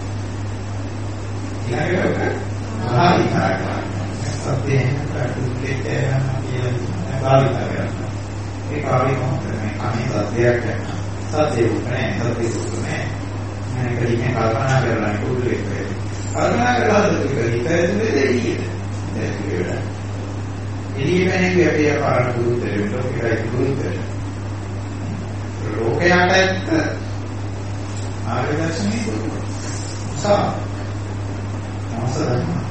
ඊළඟට භාවිතා කරනවා. සත්‍යයෙන් ප්‍රතික්‍රියා කරනවා කියලා භාවිතා කරනවා. ඒ කාර්යය කොහොමද මේ කණේ සත්‍යයක් කරනවා. සත්‍ය උත්තරේ සත්‍ය උත්තරේ. මම කලින් කල්පනා කරලා පුදුලේ වෙයි. කල්පනා කරලා ඉතින් දෙයිද. ඒක එළියෙන්නේ අපි ආකාර පුදුතේ ලෝකයේ පුදුතේ. ලෝකයට ඇත්ත ආර්ය දර්ශනයේ පුදුම. සා අවසරයි.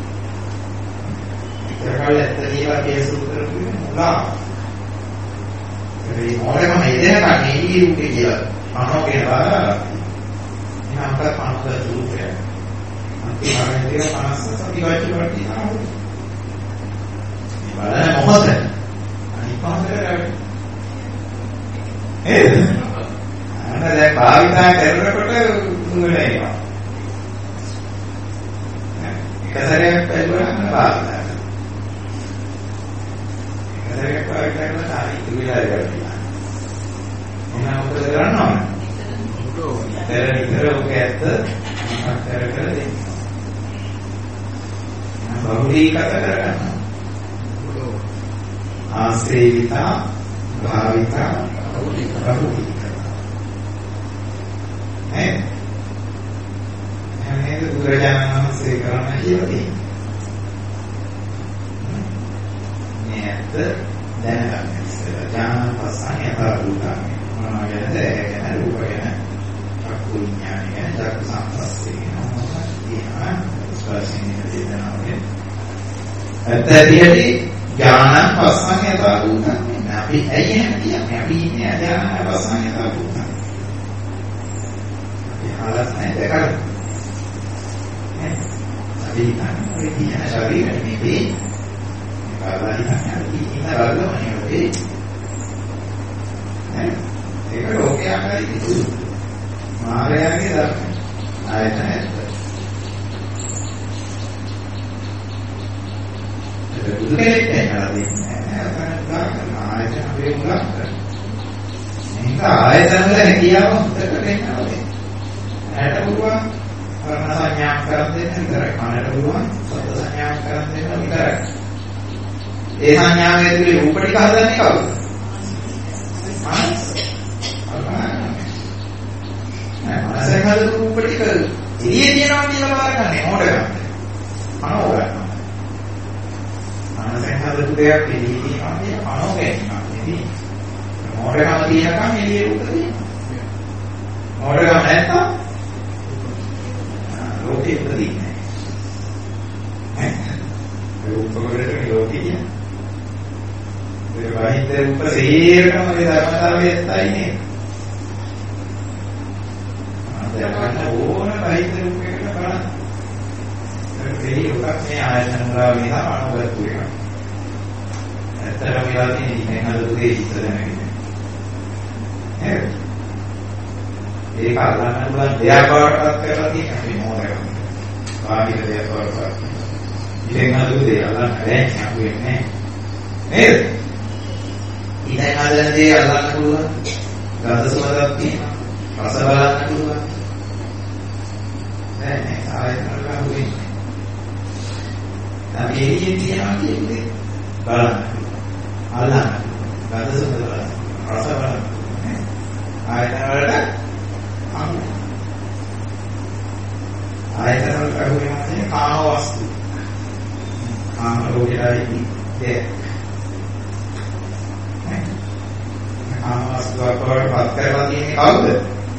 ඒකවල ඇත්තදීලා කේස් උත්තර දුන්නේ මොනවා? ඒ මොලේම ඉදෙන කන්නේ ඉරුකේ කියලා. අනෝ කියලා. එහෙනම් අපට පනස් දුරුකය. අන්තිමට ඉතින් පනස් සතිපට්ඨි වර්ති නාමු. මේ බලන්න මොකද? අනිත් පාසලට ඒ අන්න දැන් භාවිතා කරනකොට දුරට එනවා. එකසරයක් පැදුවම භාවිතා කරනවා. එකසරයක් භාවිතා කරලා හරි ඉතිරිලා ඉවරයි. එහෙනම් මොකද කරන්න ඕන? ඉතර ඉතර ඔක ඇත්ත මොකක් කර කර දෙන්න. බහුලීකත කරගන්න. ආශ්‍රේවිතා භාවිතා බහුලීකත. නේ? බුදුරජාණන් වහන්සේ කරන්න කියලා තියෙනවා. මේ ඇත්ත දැනගන්න ඉස්සෙල්ලා ඥාන පස්සන් යථා භූතං. මොනවා ගැනද? ගැන රූප ගැන, චක්කු විඥානය ගැන, චක්කු සංපස්සේ ගැන, ස්පර්ශිනේ වේදනාවෙන්. ඇත්ත ඇතිහැටි ඥාන පස්සන් යථා භූතං. අපි ඇයි එහෙම කියන්නේ? අපි ඉන්නේ ඥාන පස්සන් යථා භූතං. අපි හලස් නැහැ කරන්නේ. අපි හිතන්නේ ඔය කියන ශරීරෙ නෙවෙයි. කාලයි හිතන්නේ අපි ඉන්න රල්ලමනේ ඔතේ. නේ? ඒක ලෝකයේ ආකාරي කිසි මායාවේ ධර්ම. ආයතන ඇත්ත. ඒක බුදු කෙනෙක් කියලා දෙන්නේ නැහැ. ආයතන අපේ මුලක්. මේක ආයතන වල හැකියාව හොඳට වෙනවා. ඇයට පුළුවන් කරන සංඥා කරන් දෙන්න විතරයි. කනට පුළුවන් සද්ද සංඥා කරන් දෙන්න විතරයි. ඒ සංඥාවේ ඇතුලේ රූප ටික හදන්නේ කවුද? මනස. මනසෙන් හදපු රූප ටික එළියේ තියෙනවා කියලා බලන්නේ මොඩකම්. අනෝ ගන්නවා. මනසෙන් හදපු දෙයක් එළියේ තියෙනවා කියලා අනෝ ගන්නවා. ඉතින් මොඩකම් තියෙනකම් එළියේ රූප තියෙනවා. මොඩකම් නැත්තම් ලෝකෙ ඉපදින්නේ නැහැ. රූප වලට ලෝකෙ කියන්නේ. ඒ වහිත රූප සේරකම ඒ ධර්මතාවයේ ඇත්තයි නේද? ආදයන් ඕන වහිත රූපයකට බලන්න. ඒ රූපක් මේ ආයතන වල විනා අනුගත වෙනවා. ඇත්තටම වෙලා තියෙන්නේ මේ හදපු දේ ඉස්සර නෙවෙයි. නේද? ඒක අල්ලන්න පුළුවන් දෙයක් බවටපත් කරලා තියෙනවා මේ මොහොතේ. බාහිර දෙයක් බවටපත්. ඉතින් අදුදේ අල්ලන්න බැහැ අපි වෙන්නේ. නේද? ඉතින් අල්ලන දේ අල්ලන්න පුළුවන්. ගඳ සුවඳක් තියෙනවා. රස බලන්න පුළුවන්. නෑ නෑ ආයෙත් අල්ලන්න වෙන්නේ. අපි එළියේ තියනවා කියන්නේ බලන්න. අල්ලන්න. ගඳ සුවඳ බලන්න. රස බලන්න. ආයෙත් වලට ආයතන වල කරුණානේ කාම වස්තු. කාම ලෝකයයි දෙයක්. කාම වස්තු වලට පත් කරලා තියෙන්නේ කවුද?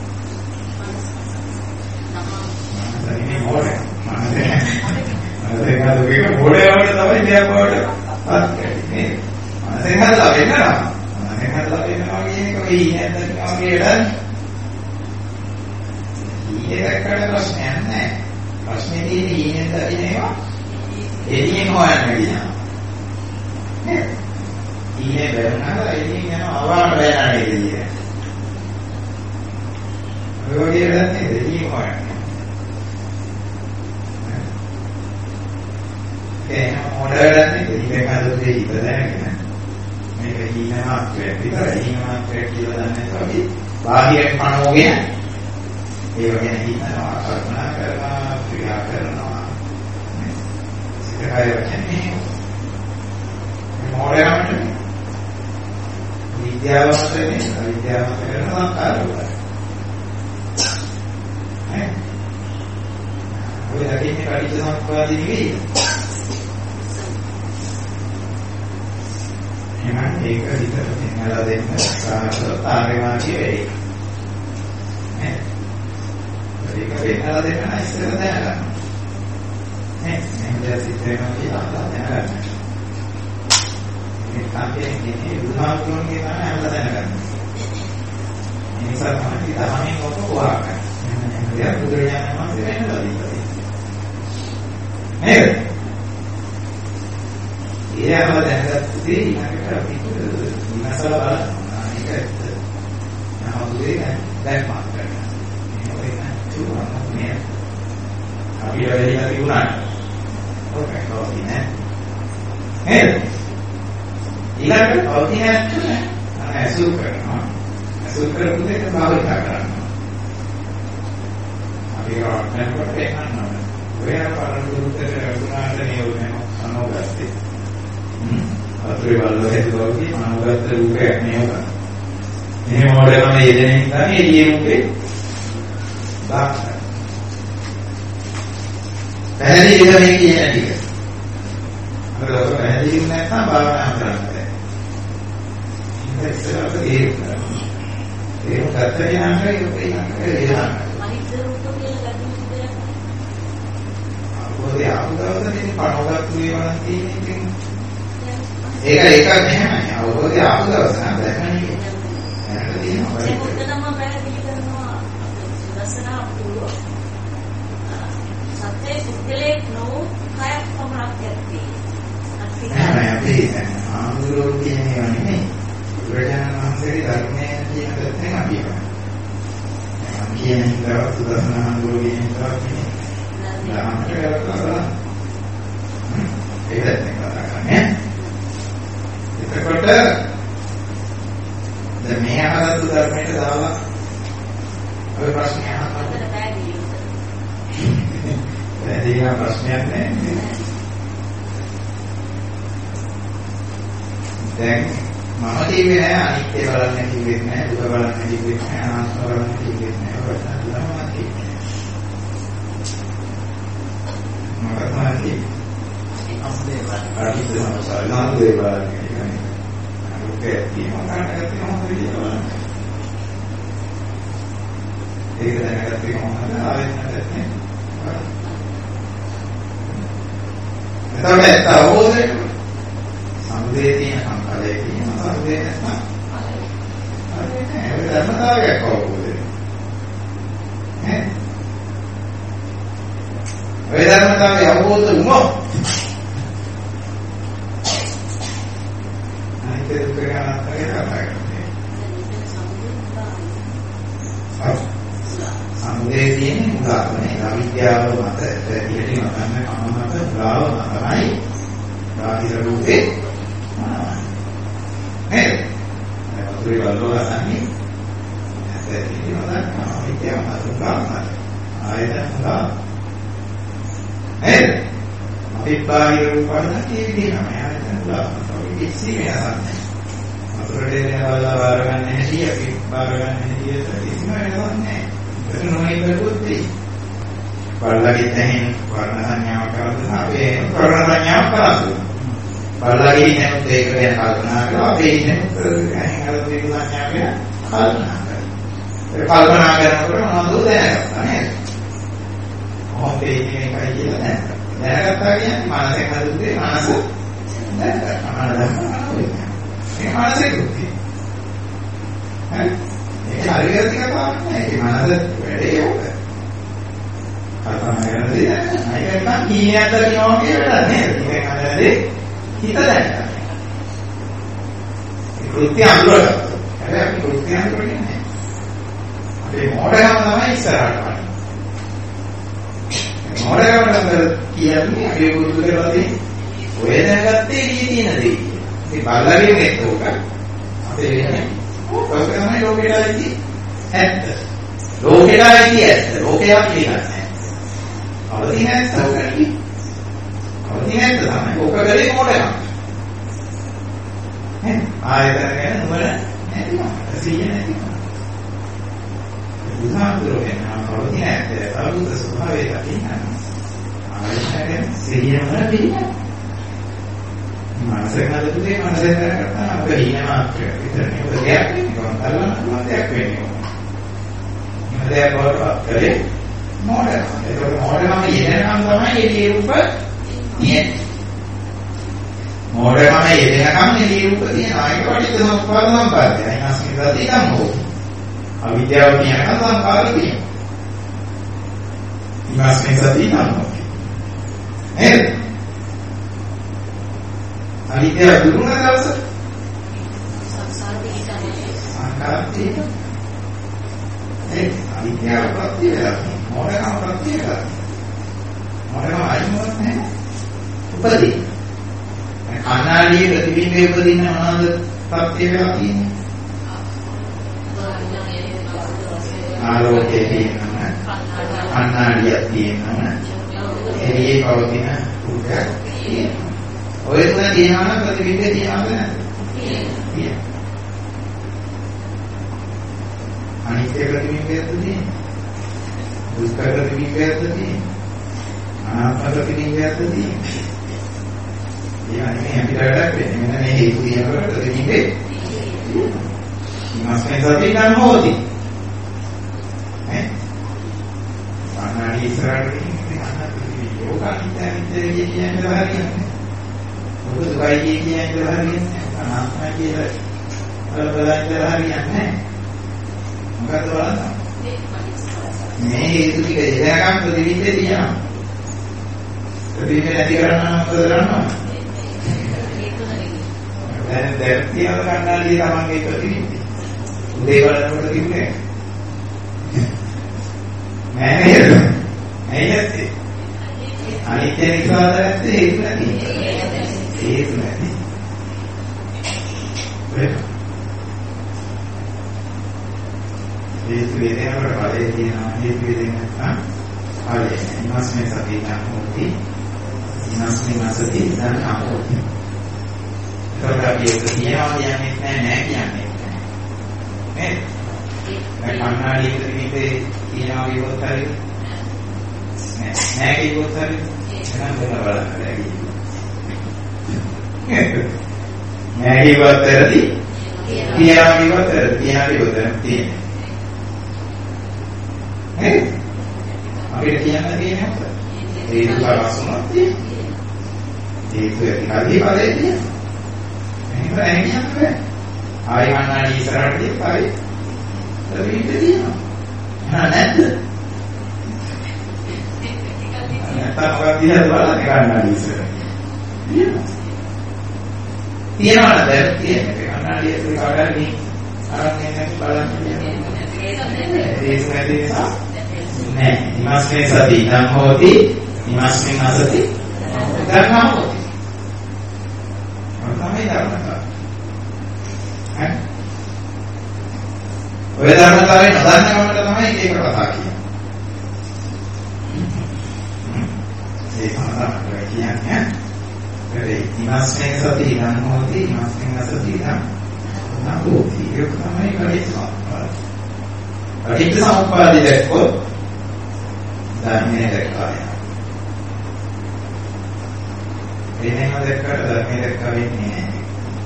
මනසනේ මොඩේ. මනසේ. මනසේ කවුරුගේ මොඩේ වල තමයි දෙයක් වලට පත් කරන්නේ. මනසේ හදලා වෙනවා. මනසේ හදලා වෙනවා කියන්නේ කොහේ ඉන්නේ නැත්නම් වගේ ඒකට ප්‍රශ්නයක් නැහැ. ප්‍රශ්නේ තියෙන්නේ ඊනේ දකින්නේවා. එළියෙන් හොයන්න කියනවා. නේද? ඊනේ බැලුණා එළියෙන් යනවා අවාට බැලනා එළිය. ඔය වගේ වැඩක් නේද? එළියෙන් හොයන්න. ඒ මොඩලක් නේද? ඉතින් හදුවේ ඉපදෑගෙන. මේක ඊනමාත්‍රයක් විතරයි. ඊනමාත්‍රයක් කියලා දන්නේ නැතුව බාහිර කණෝගෙන ඒ වගේ හිතනවා කල්පනා කරනවා ක්‍රියා කරනවා සිතකය වචනේ මොඩරමට විද්‍යාවට නේ විද්‍යාවට කරන සංකාරවල නේ ඔය දකින්නේ පරිච්ඡ සම්පවාදී නෙවෙයි එහෙනම් ඒක විතර දෙන්නලා දෙන්න සාහසව තාරේවාදී වෙයි ඒක වෙනලා දෙන්න ඉස්සෙල්ලා දැනගන්න. නේ මෙහෙම සිත් වෙනවා කියලා දැනගන්න. මේ කාර්යයේ ඉන්නේ උදාහරණයක් තමයි අපිට දැනගන්න. මේ නිසා තමයි ධර්මයෙන් ඔක හොයාගන්න. මෙන්න මේ බුදුරජාණන් වහන්සේ වෙනලා දීලා. නේද? ඒකම දැනගත්තේ ඊළඟට අපි විමසලා බලනවා. ඒක ඇත්ත. නමුත් දැන් මාත් මේ අපි වෙලිලා තිබුණා. ඔක කවුද නේ? නේද? ඊළඟට කවුද නේ? අසුර කරනවා. අසුර කරපු දෙක භාවිත කරනවා. අපි රාත්‍රියට කොට යනවා. ඔය පරදුත්තර වුණාට නේ ඔන්නේ අනෝගත්තේ. හ්ම්. අතුරු වල හේතුවකි අනෝගත්ත රූපයක් නේ ඔක. මේ මොඩේම යෙදෙන නිසා එළියේ රූපේ දාන්න. පැහැදිලිද මේ කියන ටික? අර ඔක පැහැදිලි නැත්නම් භාවනා කරන්න බැහැ. ඒක ඉස්සරහට ගේන්න. ඒක ගත්තේ නම් ඒක ඒක අනිත් රූප කියලා ගන්න ඔය ආපදාවදනේ පණවගත්තු ඒවා නම් තියෙන්නේ. ඒක ඒක නෙමෙයි. අවබෝධය ආපදාවද නම් දැක්කනේ. එහෙනම් තියෙනවා. ඒක උත්තම පැහැදිලි කරනවා. දර්ශනා පූර්ව. සත්‍ය පුද්ගලයේ නෝ කයක් පමණක් ඇත්තේ. නෑ අපි ආමුරෝ කියන්නේ නෙමෙයි. බුදුරජාණන් වහන්සේගේ ධර්මයේ කියන දෙයක් අපි කියනවා. මම කියන හින්දා සුදර්ශන ආමුරෝ කියන හින්දා කියන්නේ. නාමයට කරලා ඒකත් කතා කරන්නේ. එතකොට දැන් මේ අහලතු ධර්මයට දාලා ඔය ප්‍රශ්නේ අහන්න බැහැ. ප්‍රශ්නයක් නෑ. දැන් මම කිව්වේ නෑ අනිත්‍ය බලන්න කිව්වෙත් නෑ දුක බලන්න කිව්වෙත් නෑ අනාත්ම බලන්න කිව්වෙත් නෑ වටන දුරම කිව්වේ. මම තමයි අපේ ආර්ථික සාධන දේවල් කියන්නේ අනුකේ තියෙනවා ගන්න තියෙනවා ඒක දැනගත්ත කොහොමද ආයෙත් නැත්නම් එතකොට අවබෝධය සම්දේ තියෙන සංකල්පයේ තියෙන සම්දේ නැත්නම් හරි නෑ ඒක ධර්මතාවයක් අවබෝධය ඈ ඒ ධර්මතාවය අවබෝධ වුණොත් අනිත් දුක ගන්නත් කතා කරන්නේ සම්දේ තියෙන උදාහරණය අවිද්‍යාව මත දෙවියන් මතන්න කමකට ගාව තමයි බාහිර රූපේ නේද? ඒක උදේ වලෝ ගන්නේ දෙවියන් මතන්න අවිද්‍යාව මත ගාව ආයතන ගාව නේද? අපි බාහිර රූප වලට කියනවා ආයතන ගාව තමයි ඉස්සීමේ ආන්නේ. අතුරේ නේවලා බාර ගන්න හැටි අපි බාර ගන්න හැටි ඉස්සීම වෙනවන්නේ නැහැ. ඒක නොයි කරුත්තේ. බලලගේ තැහින් වර්ණ සංඥාව කරද්දී අපි වර්ණ සංඥාව කරා. බලලගේ නේත් ඒක ගැන කල්පනා කරලා අපි ඉන්නේ ගහින් අර දෙක සංඥාව ගැන කල්පනා කරා. ඒ කල්පනා කරනකොට මොනවද දැනගත්තා නේද? මොකද ඉන්නේ එකයි කියලා දැනගත්තා. දැනගත්තා කියන්නේ මනසෙන් හදුන්නේ මනස දැනගත්තා. මේ මනසේ කෘත්‍ය. හරි ඒක හරියට කතාවක් නෑ. ඒ මනස වැඩේ යෝග. කල්පනා කරනදී අයියන් නම් කීයක් දකින්නවා කියලා නේද? මේක හදන්නේ හිත දැනගන්න. ඒ කෘත්‍ය අඳුරගත්තා. හැබැයි අපි කෘත්‍ය අඳුරන්නේ නෑ. අපේ මොඩකම තමයි ඉස්සරහට වන්නේ. මොඩකම කියන්නේ අපේ බුදු දරවදී ඔය දැනගත්තේ ඊ තියෙන දේ. මේ බලලගේ මේක උක අපේ වෙන්නේ ඔක තමයි ලෝකෙටයි ඇත්ත. ලෝකෙටයි ඇත්ත. ලෝකයක් කියන්නේ. අවදි නැත්ත ඔකයි. අවදි නැත්ත තමයි. ඔක කරේ මොඩයක්. ඈ ආයතන ගැන නුවණ නැතිනවා. සිහිය නැතිනවා. බුදුහාමුදුරුවෝ කියනවා අවදි නැත්ත. අරුත් ස්වභාවය දකින්න. ආයතන සිහියම තියෙනවා. මනසෙන් හදපුවේ මනසෙන් කරගත්තා අපේ ඉන්න මාත්‍රය විතරනේ. ඔක දෙයක් නෙවෙයි. කොහොමද කරන්න දෙයක් වෙන්නේ. මේ දෙයක් වලට කරේ මොඩල්. ඒක මොඩල්ම යෙදෙනකම් තමයි ඒ රූප තියෙන්නේ. මොඩල්ම යෙදෙනකම් ඒ රූප තියෙනවා. ඒක වටිත සම්පාද සම්පාදය. අයිනස්කේ දතිනම් හෝ. අවිද්‍යාව කියනකම් සංකාර තියෙනවා. ඉමස්කේ දතිනම් හෝ. නේද? අවිද්‍යාව දුරුන දවස සංසාර පිටන්නේ සංකාර තියෙන ඒ අවිද්‍යාව ප්‍රත්‍ය වෙලා මොනකම ප්‍රත්‍ය වෙලා මොනකම අයිමොත් නැහැ උපදී අනාලියේ ප්‍රතිබිම්බේ උපදින්න මොනවාද ප්‍රත්‍ය වෙලා තියෙන්නේ ආලෝකයේ තියෙනවා අනාලියක් තියෙනවා එළියේ පවතින උඩක් තියෙනවා ඔය තුන තියෙනවා නම් ප්‍රතිබිම්බේ තියනවද නැද්ද? තියෙනවා. අනිත්‍ය ප්‍රතිබිම්බයක්ද තියෙන්නේ? දුක්ඛ ප්‍රතිබිම්බයක්ද තියෙන්නේ? අනාත්ම ප්‍රතිනිවේදයක් තියෙන්නේ. ඒවනේ අපිට වැඩක් වෙන්නේ. මෙන්න මේ හේතු කියනකොට ප්‍රතිනිවේ. ඉමස්මේ සති නම් හොති. ඈ? අනාදී ඉස්සරහට කියන්නේ අනාදී යෝගානිතය කියන්නේ හරියන්නේ. මොකද දුකයි කියන්නේ හරියන්නේ. අනාත්මයි කියලා බලන්න හරියන්නේ නැහැ. මොකද බලන්න. මේ හේතු ටික ඉඳගම් ප්‍රතිවිද්‍යාවේ තියෙනවා. ප්‍රතිවිද්‍යාව නැති කරන්න මොකද කරන්නේ? දැන් දැන් තියන කන්නාලිය තමන්ගේ ප්‍රතිවිද්‍යාව. උදේ බලනකොට තිබුණේ නෑ නේද? ඇයි නැත්තේ? අනිත්‍ය නිසා නැත්තේ හේතු නැති. හේතු නැති. හේතු වේදනකට ඵලයේ තියෙනවා. හේතු වේදන නැත්නම් ඵලය. ඉමස්මේ සතිය නැහොති. ඉමස්මේ නැසති නැහොති. ඒකට අපි ඒක කියනවා කියන්නේ නැහැ නෑ කියන්නේ. නේද? මේ කන්නාඩියක විතේ කියනවා කිව්වොත් හරියද? නෑ නෑ කිව්වොත් හරියද? එහෙනම් මොන බලන්න බැරි. නෑ කිව්වොත් හරියද? කියනවා කිව්වොත් හරියද? කියනවා කිව්වොත් තියෙන්නේ. නේද? අපිට කියන්න තියෙන්නේ මොකද? හේතු සලස්සනක් තියෙන්නේ. හේතු ඇතිකල්හි ඵලයේ තියෙනවා. එහෙම නැහැ කියන්නේ. ආයි කන්නාඩි ඉස්සරහට ගිහින් ආයි ප්‍රතිවිද්‍යාව තියෙනවා. නෑ නැද්ද? නැත්නම් මොකක්ද දිහා බලන්නේ කන්නාඩි ඉස්සරහට. තියෙනවා. තියෙනවා නේද? තියෙනවා. කන්නාඩි ඇතුලේ කාටරි ආරම්භයෙන් බලන්න කියන්නේ. ඒක නැති නිසා නෑ. ඉමස්මේ සති නම් හොති. ඉමස්මේ නැසති ධර්ම හොති. තමයි ධර්මතාවය. ඈ ඔය ධර්මතාවය නොදන්න කමකට තමයි ඒක කතා කියන්නේ. ඒ තමයි කියන්නේ. ඒ ඉමස්මේ සති නම් හොති. ඉමස්මේ නැසති ධර්ම හොති. ඒක තමයි කලිසම. අනිත්‍ය සමුප්පාදය දැක්කොත් ධර්මයේ දැක්කා යනවා. එනේම දැක්කට ධර්මයේ දැක්කා වෙන්නේ නැහැ.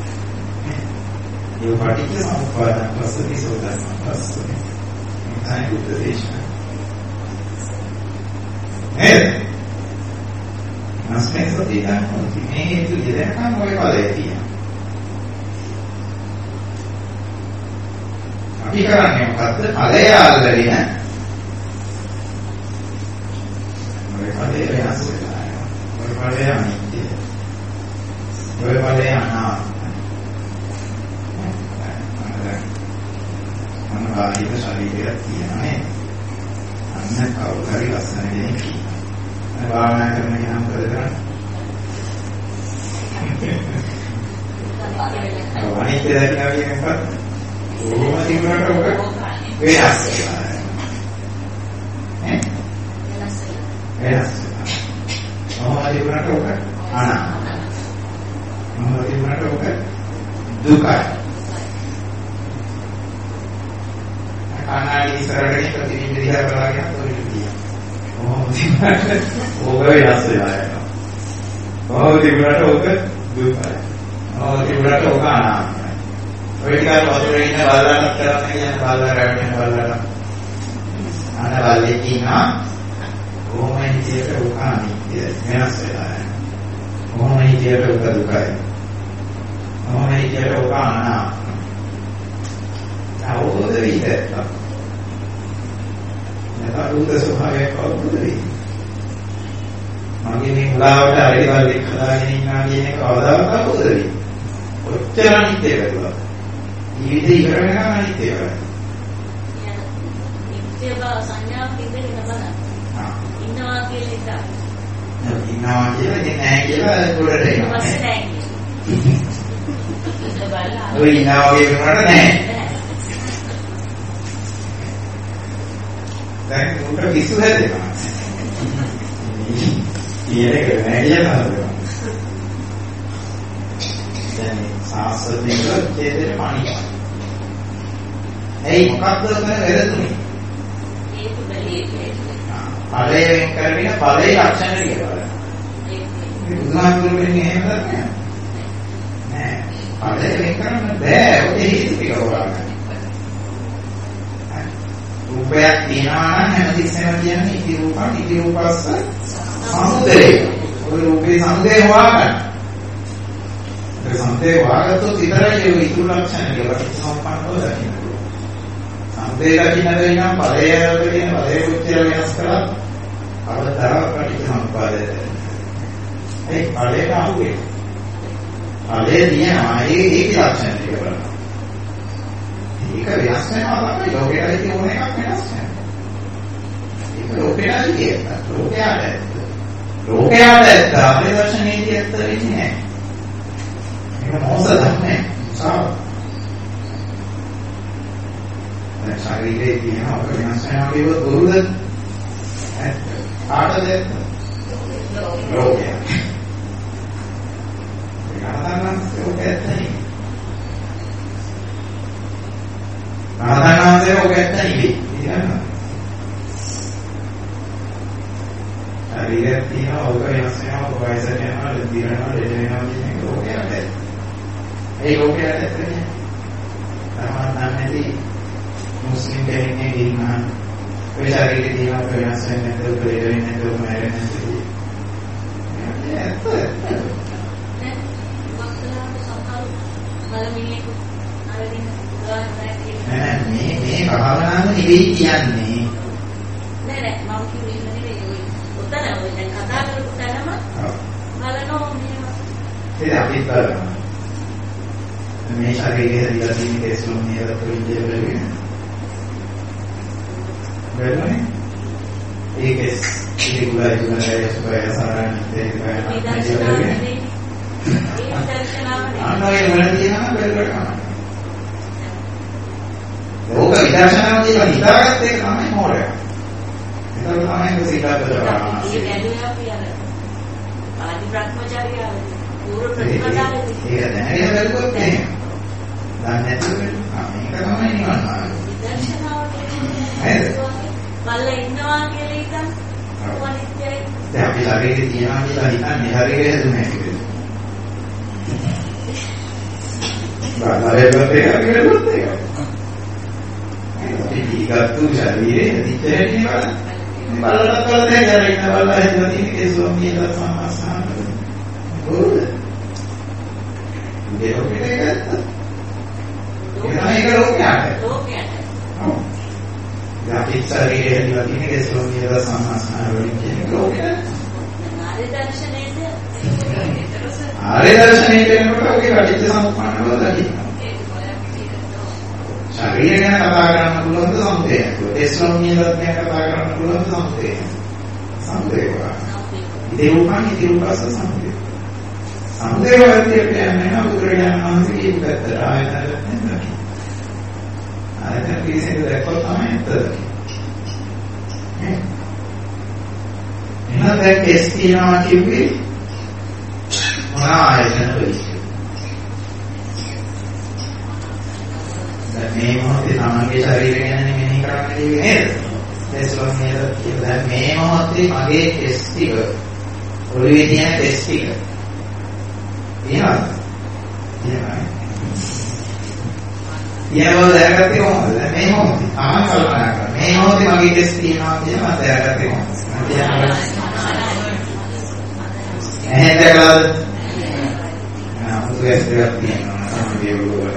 ඒ පටිච්ච සමුප්පාද පස්සති සෝදස්ස පස්සති. මේකයි බුද්ධ දේශනා. නේද? අස්මෙන් සතිය ගන්න මේ හේතු දෙකම ඔය පදේ තියෙනවා. අපි කරන්නේ මොකද්ද? ඵලය අල්ලගෙන ඔය ඵලය වෙනස් වෙනවා. ඔය ඵලය අනිත්‍ය. ඔය ඵලය අනාත්මයි. මම බාහිර ශරීරයක් තියෙනවා නේද? අන්න කවුරු හරි ලස්සන දෙයක් කියනවා. මම භාවනා කරන කෙනා මොකද කරන්නේ? අනිත්‍ය දැක්කා කියන්නේ මොකක්ද? ඕම තිබුණාට ඔක වෙනස් වෙනවා. ඈ? වෙනස් වෙනවා. වෙනස් වෙනවා. ඕම තිබුණාට ඔක අනාත්මයි. ඕම තිබුණාට ඔක දුකයි. කන්නාඩි ඉස්සරහට ප්‍රතිබිම්බ දිහා බලාගෙන ඔය විදිය. ඕම තිබුණාට ඔක වෙනස් වෙනවා. ඕම තිබුණාට ඔක දුකයි. ඕම තිබුණාට ඔක අනාත්මයි. ඔය ටිකක් වතුරේ ඉන්න බල්ලන්ක් කරන්නේ කියන්නේ බල්ලා රැවෙන බල්ලලා. අන්න බල්ලේ කියනවා කොහොම හිතියට උක අනිත්‍ය වෙනස් වෙලා යනවා. කොහොම හිතියට උක දුකයි. කොහොම හිතියට උක අනාත්මයි. අවබෝධ විදිහට. නැතරුද ස්වභාවයක් අවබෝධ වෙයි. මගේ මේ මුලාවට හරි බල්ලෙක් හදාගෙන ඉන්නවා කියන එක අවදාවක් අවබෝධ වෙයි. ඔච්චර අනිත්‍ය වෙනවා. ජීවිතේ ඉවර වෙනවා අනිත්‍ය වෙනවා. නිත්‍ය බව සංඥාවක් ඉඳගෙන බලන්න. ආ. ඉන්නවා කියලා ඉතින්. ඉන්නවා කියලා ඉතින් නැහැ කියලා උඩට එනවා. පස්සේ නැහැ කියලා. ඔය ඉන්නවා කියනකොට නැහැ. දැන් උඩ කිසු හැදෙනවා. කියන එක නැහැ කියලා හදනවා. දැන් සාස්ත්‍රයෙන් චේතන පාණි. එයි මොකක්ද උතන වැරදුනේ? හේතු බැලී ඵලය වෙන් කරගෙන ඵලයේ ලක්ෂණ කියලා. මේ බුදුහාමුදුරු වෙන්නේ එහෙම නැහැ. නෑ. ඵලය වෙන් කරන්න බෑ. ඔය හේතු ටික හොයාගන්න. රූපයක් තියනවා නම් හැමතිස්සෙම කියන්නේ ඉති රූපං ඉති රූපස්ස සමුදය. ඔය රූපේ සමුදය හොයාගන්න. ඒ සමුදය හොයාගත්තොත් විතරයි ඔය ඉතු ලක්ෂණ කියලා සම්පන්නව දකින්න පුළුවන්. සමුදය දකින්න වෙනවා ඵලය වලින් ඵලය උච්චය වෙනස් කරලා අවදාව පටිච්චසමුප්පාදය. ඒ ඵලයට අහුවේ. ඵලය දිනවා ඒ ඒක ලක්ෂණ ටික බලන්න. ඒක වෙනස් වෙනවා තමයි ලෝකයේ තියෙන ඕන එකක් වෙනස් වෙනවා. ඒක ලෝකයේ තියෙන ලෝකයට ලෝකයට අපේ දර්ශනයේදී ඇත්ත වෙන්නේ නැහැ. ඒක මොකද නැහැ. සාව. දැන් ශරීරයේ තියෙන ඔක වෙනස් වෙනවා කියවොත් බොරුද? ඇත්ත. ආටද ඇත්ත? ලෝකය. ඒක අනදන්නම් ලෝකය ඇත්ත නෙවෙයි. ආදානාන්දේ ඔක ඇත්ත නෙවෙයි. ඉතින් ශරීරයක් තියෙනවා ඔක වෙනස් වෙනවා ඔක වයසට යනවා දිරනවා ලෙඩ වෙනවා කියන එක ලෝකයට ඇත්ත. ඒ ලෝකයට ඇත්ත නේ. සාමාන්‍යයෙන් මුස්ලිම් කෙනෙක්ගේ ඉන්නා ඔය ශරීරේ තියෙන ඔක වෙනස් වෙන්නේ නැද්ද ඔක ලෙඩ වෙන්නේ නැද්ද ඔක මැරෙන්නේ නැද්ද? ඇත්ත. නේ වක්තලාට සමහර බලමිනේ ආරදින නෑ මේ මේ භාවනාව නෙවෙයි කියන්නේ නෑ නෑ මම කියන්නේ නෙවෙයි උතන ඔය දැන් කතා කරපු තැනම බලනවා මෙහෙම ඒක අපි බලනවා මේ ශරීරයේ හදිලා තියෙන කේස්ලොම් නේද ප්‍රවිජ්ජය බලන්නේ බලන්නේ ඒකස් ඉතින් ගුලයි ගුලයි සුබය සාරණ දෙක බලන්නේ ඒක දර්ශනාවනේ අනෝයි වල තියෙනවා බලන්න ඕක විදර්ශනාව කියලා හිතාගත්ත එක තමයි මොරය. ඒක තමයි ඒක සිතාපද කරනවා. ඒක ඇදුවා කියන්නේ. ආදි බ්‍රහ්මචාරියා පූර්ව ප්‍රතිපදාවේ. ඒක දැනගෙන බලුවොත් එහෙම. දන්නේ නැතුව මේක තමයි නිවන් මාර්ගය. විදර්ශනාව කියන්නේ බල්ල ඉන්නවා කියලා හිතන් ඕනිත්‍යයි. දැන් අපි ශරීරේ තියනවා කියලා හිතන්නේ ශරීරයේ හැදුනේ නැහැ. බාහිරට ඒක කියලොත් ඒක ඉතිගත්තු ශරීරයේ දිච්චේටි බලන්න. බලලා බලලා දැන් අර ඉන්න බලලා හිතලා තියෙන ඒ ස්වාමීන් වහන්සේ සමාසහන. කොහොමද? ඒක ඔකේ ගත්තා. ඒක ලෝකයට. ලෝකයට. ඔව්. යටි ශරීරයේ හිතලා තියෙන ඒ ස්වාමීන් වහන්සේ සමාසහන වලින් කියන ලෝකයට. ආර්ය දර්ශනයේද ආර්ය දර්ශනයේ වෙනකොට ඔකේ කටිච්ච සම්පන්නව දකින්න. ශරීරය ගැන කතා කරන්න පුළුවන් සමුදය. ඒස්ලොම් නියදත් ගැන කතා කරන්න පුළුවන් සමුදය. සමුදය වල. ඉතින් උපන් ඉතින් උපස්ස සමුදය. සමුදය වලදී කියන්නේ නෑ බුදුරජාණන් වහන්සේ කියපු පැත්තට ආයතන නැහැ. ආයතන පිළිසෙද දැක්කොත් තමයි ඇත්ත. එහෙනම් දැන් කෙස් තියනවා කිව්වේ මොන ආයතන වලද? මේ මොහොතේ තමන්ගේ ශරීරය ගැන මෙනෙහි කරන්නේ නේද? ඒස්ලොම් නේද කියලා මේ මොහොතේ මගේ කෙස් ටික ඔළුවේ තියෙන කෙස් ටික. එහෙමද? එහෙමයි. ඊයව දැනගත්තේ කොහොමද? මේ මොහොතේ තමන් කල්පනා කරා. මේ මොහොතේ මගේ කෙස් තියෙනවා කියලා මම දැනගත්තේ කොහොමද? එහෙනම් දැකලාද? ආ මුතු ඇස් දෙකක් තියෙනවා. සමගිය වල.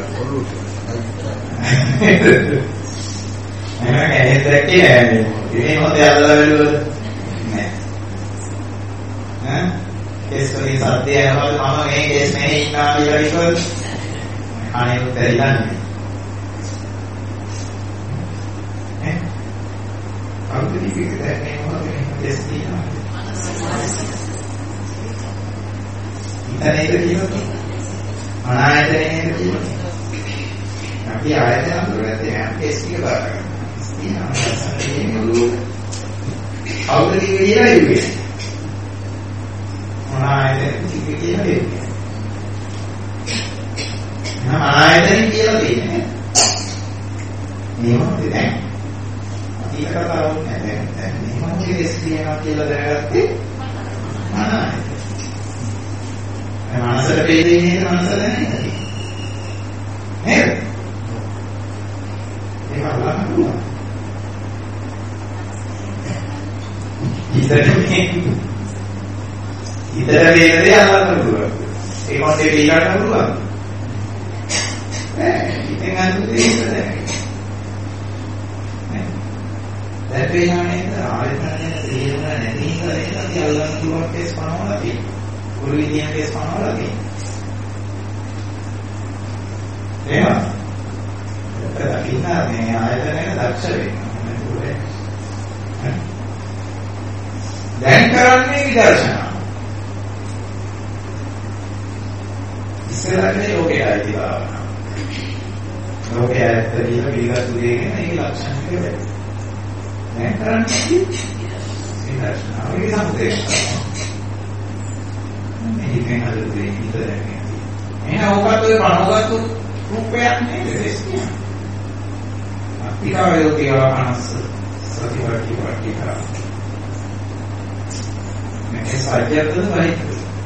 එහෙනම් ඒක දැක්කේ නෑ මේ මොහොතේ අල්ලලා බැලුවද නෑ ඈ කේස්වලින් සත්‍යය යනවාද මම මේ කේස් මෙහි ඉන්නවා කියලා කිව්වොත් අනේ උත්තරයන්නේ ඈ අන්තිමට ඉතින් මේ මොහොතේ කේස් තියෙනවා ඉතනේද කියනවා අනායතනේ නේද කියනවා අපි ආයතන අඳුරගත්තේ නැහැ කේස් එක බලන්න. ඉතින් මේ මොළු අවුලදී කියලා ඉන්නේ. මොන ආයතන ටික කියලා ඉන්නේ. නම් ආයතන කියලා තියෙන්නේ. මේ මොකද දැන් ඊට කතාවක් නැහැ. දැන් එහෙම කෙලෙස් කියනවා කියලා දැනගත්තේ මනයි. මනසට දෙන්නේ මනසට නෙමෙයි. නේද? ඒක බලන්න පුළුවන්. ඉතින් ඉතර වේදේ අල්ලන්න පුළුවන්. ඒ මොකද ඒ ගන්න පුළුවන්. ඈ ඉතින් අන්තිමට ඉතර දැන් පේනවනේ ආයතනයේ තේරුම නැති ඉඳලා නේද අපි අල්ලන්න පුළුවන් කේස් පනවලා තියෙන්නේ. කුරු විදියට කේස් පනවලා තියෙන්නේ. එහෙම. ඒක ඉන්නා මේ ආයතනයේ දක්ෂ වෙන්න. දැන් කරන්නේ විදර්ශනා. ඉස්සරහට යෝගය ආйти භාවනා. යෝගය ඇත්තට පිළිගත් දෙයකින් ඒ ලක්ෂණ ටික වෙයි. දැන් කරන්නේ විදර්ශනා. ඒක සම්පූර්ණ. මේකෙන් හදන්නේ විතරයි. එහෙනම් ඔකට ඔය පනවගත්තු රූපයක් නේද දෙස්තිය. අතිකාරයෝ කියලා අනස්ස සතිපට්ඨි පට්ඨි කරා. මේක සත්‍යයක්ද වයිද?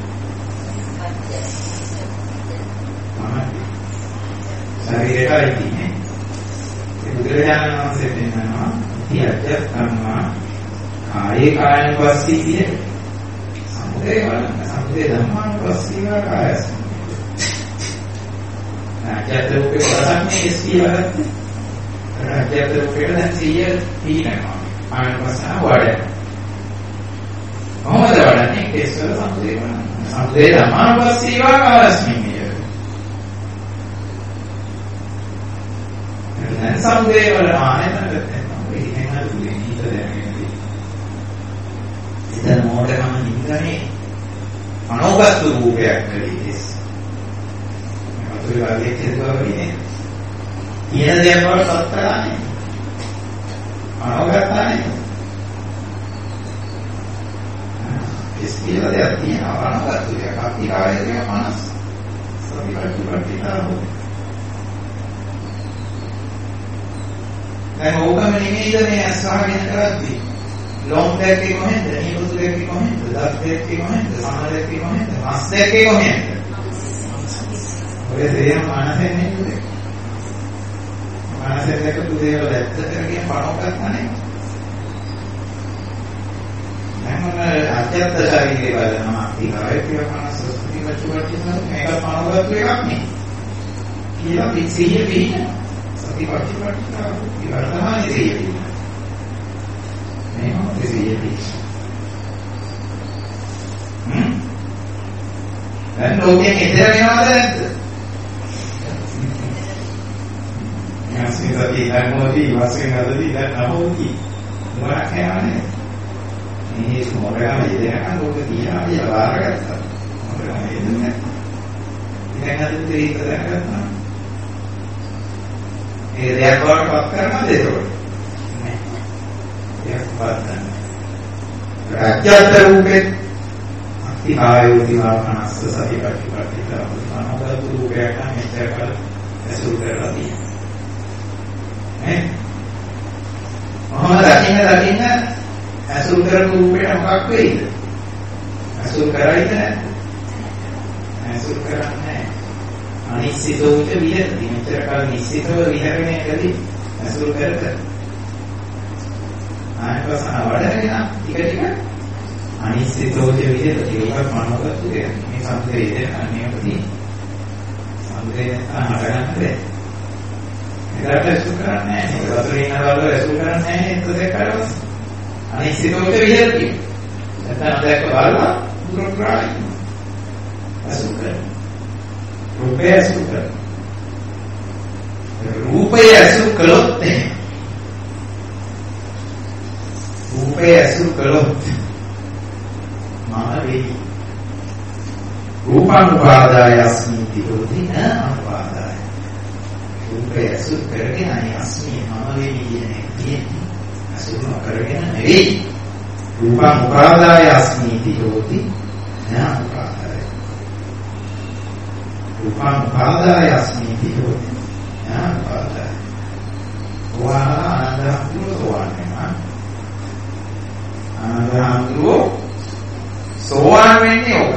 ශරීරයයි තියෙන්නේ. ඒ බුදුරජාණන් වහන්සේ කියනවා ඉතිහාසය කරනවා කායේ කායන පස්සී කිය. සමුදේ වල සමුදේ ධම්මාන පස්සීවා කායස. නැජත් රූපේ වරන්නේ ඉස්තිවලත්. නැජත් රූපේ දැන් සිය තීනවා. ආනපසන වඩ. කොහොමද වඩන්නේ? ඒසල සමුදේ වල. සමුදේ ධම්මාන පස්සීවා කායස්මින්. සමුදේ වල ආයතනකට එනවා. ඒකෙන් අර දුන්නේ හිත දැනගෙන. ඉතින් මොඩකම නිකනේ අනෝගත රූපයක් කලීස්. මතුවේ වගේ කියනවා වගේ. කියන දේ වල සත්‍යලානේ. අනෝගතනේ. ඉස්තිල දෙයක් තියෙනවා අනෝගත දෙයක්. අපි ආයෙත් මනස. සමිපටි ප්‍රතිකාරෝ. දැන් ඕකම නෙමෙයිද මේ අස්වාගෙන කරද්දී ලොම් දැක්කේ කොහෙන්ද? නිරුත් දැක්කේ කොහෙන්ද? දත් දැක්කේ කොහෙන්ද? සම දැක්කේ කොහෙන්ද? මස් දැක්කේ කොහෙන්ද? ඔය දේම මානසෙන් නෙමෙයිද? මානසෙන් දැක්ක තුදේව දැක්ක කරගෙන පණව ගන්නනේ. දැන් මොන අත්‍යත්ත ශරීරේ බලනවා ඉකාරේ කියලා මනස සුති වචුවට මේක පණව ගත්ත එකක් නේ. කියලා පිසිය පිටින සතිපට්ඨි පට්ඨි විවර්තමාන ඉතිරි. මේ මොකද ඉතිරි? හ්ම්. දැන් ලෝකයෙන් එතර වෙනවද නැද්ද? යස්මිතී ධර්මෝති වශයෙන් අදදී දැන් නහෝති. මොනක් යන්නේ? මේ මොරගම ඉදෙනකන් ලෝක තියනවා කියලා බාරගත්තා. මොරගම ඉදෙන්නේ. ඉතින් අද දෙයක දැනගත්තා. ඒ දෙයක් වලට පත් කරනවද ඒක? නෑ. ඒක පත් නැහැ. රාජ්‍යත් රූපේ අතිආයෝ දිවාකනස්ස සතිපට්ඨි පට්ඨිතා අනවද රූපයක් නම් මෙච්චර කල ඇසුරු කරලා තියෙනවා. නේ? මොහොම දකින්න දකින්න ඇසුරු කරපු රූපේට මොකක් වෙයිද? ඇසුරු කරයිද නැද්ද? ඇසුරු කරන්නේ අනිශ්චිතෝච විහෙරති. මෙච්චර කාල නිශ්චිතව විහරණය කළේ ඇසුරු කර කර. ආයතන වඩගෙන ටික ටික අනිශ්චිතෝච විහෙරති. ඒකත් මනෝගත දෙයක්. මේ සම්පේ ඉදෙන අනියමදී. සම්පේ අහරගන්න බැහැ. ඒකට ඇසුරු කරන්නේ නැහැ. ඒක වතුරේ ඉන්නවල ඇසුරු කරන්නේ නැහැ. ඒක දෙකරවස්. අනිශ්චිතෝච විහෙරති. නැත්නම් දැක්ක බලලා දුර කරා ඇසුරු කරන්නේ. රූපය ඇසුරු කරනවා. රූපය ඇසුරු කළොත් රූපය ඇසුරු කළොත් මම වෙයි. රූපානුපාදාය අස්මිති හොති න අනුපාදාය. රූපය ඇසුරු කරගෙන අනේ අස්මි මම වෙයි කියන්නේ ඇසුරු නොකරගෙන නෙවෙයි. රූපානුපාදාය අස්මිති හොති න අනුපාදාය. රූපානුපාදාය අස්මිති හොති න අනුපාදාය. වාහන අනන්තකුල වන්නේ ආනන්දහාමුදුරුවෝ සෝවාන් වෙන්නේ ඕක.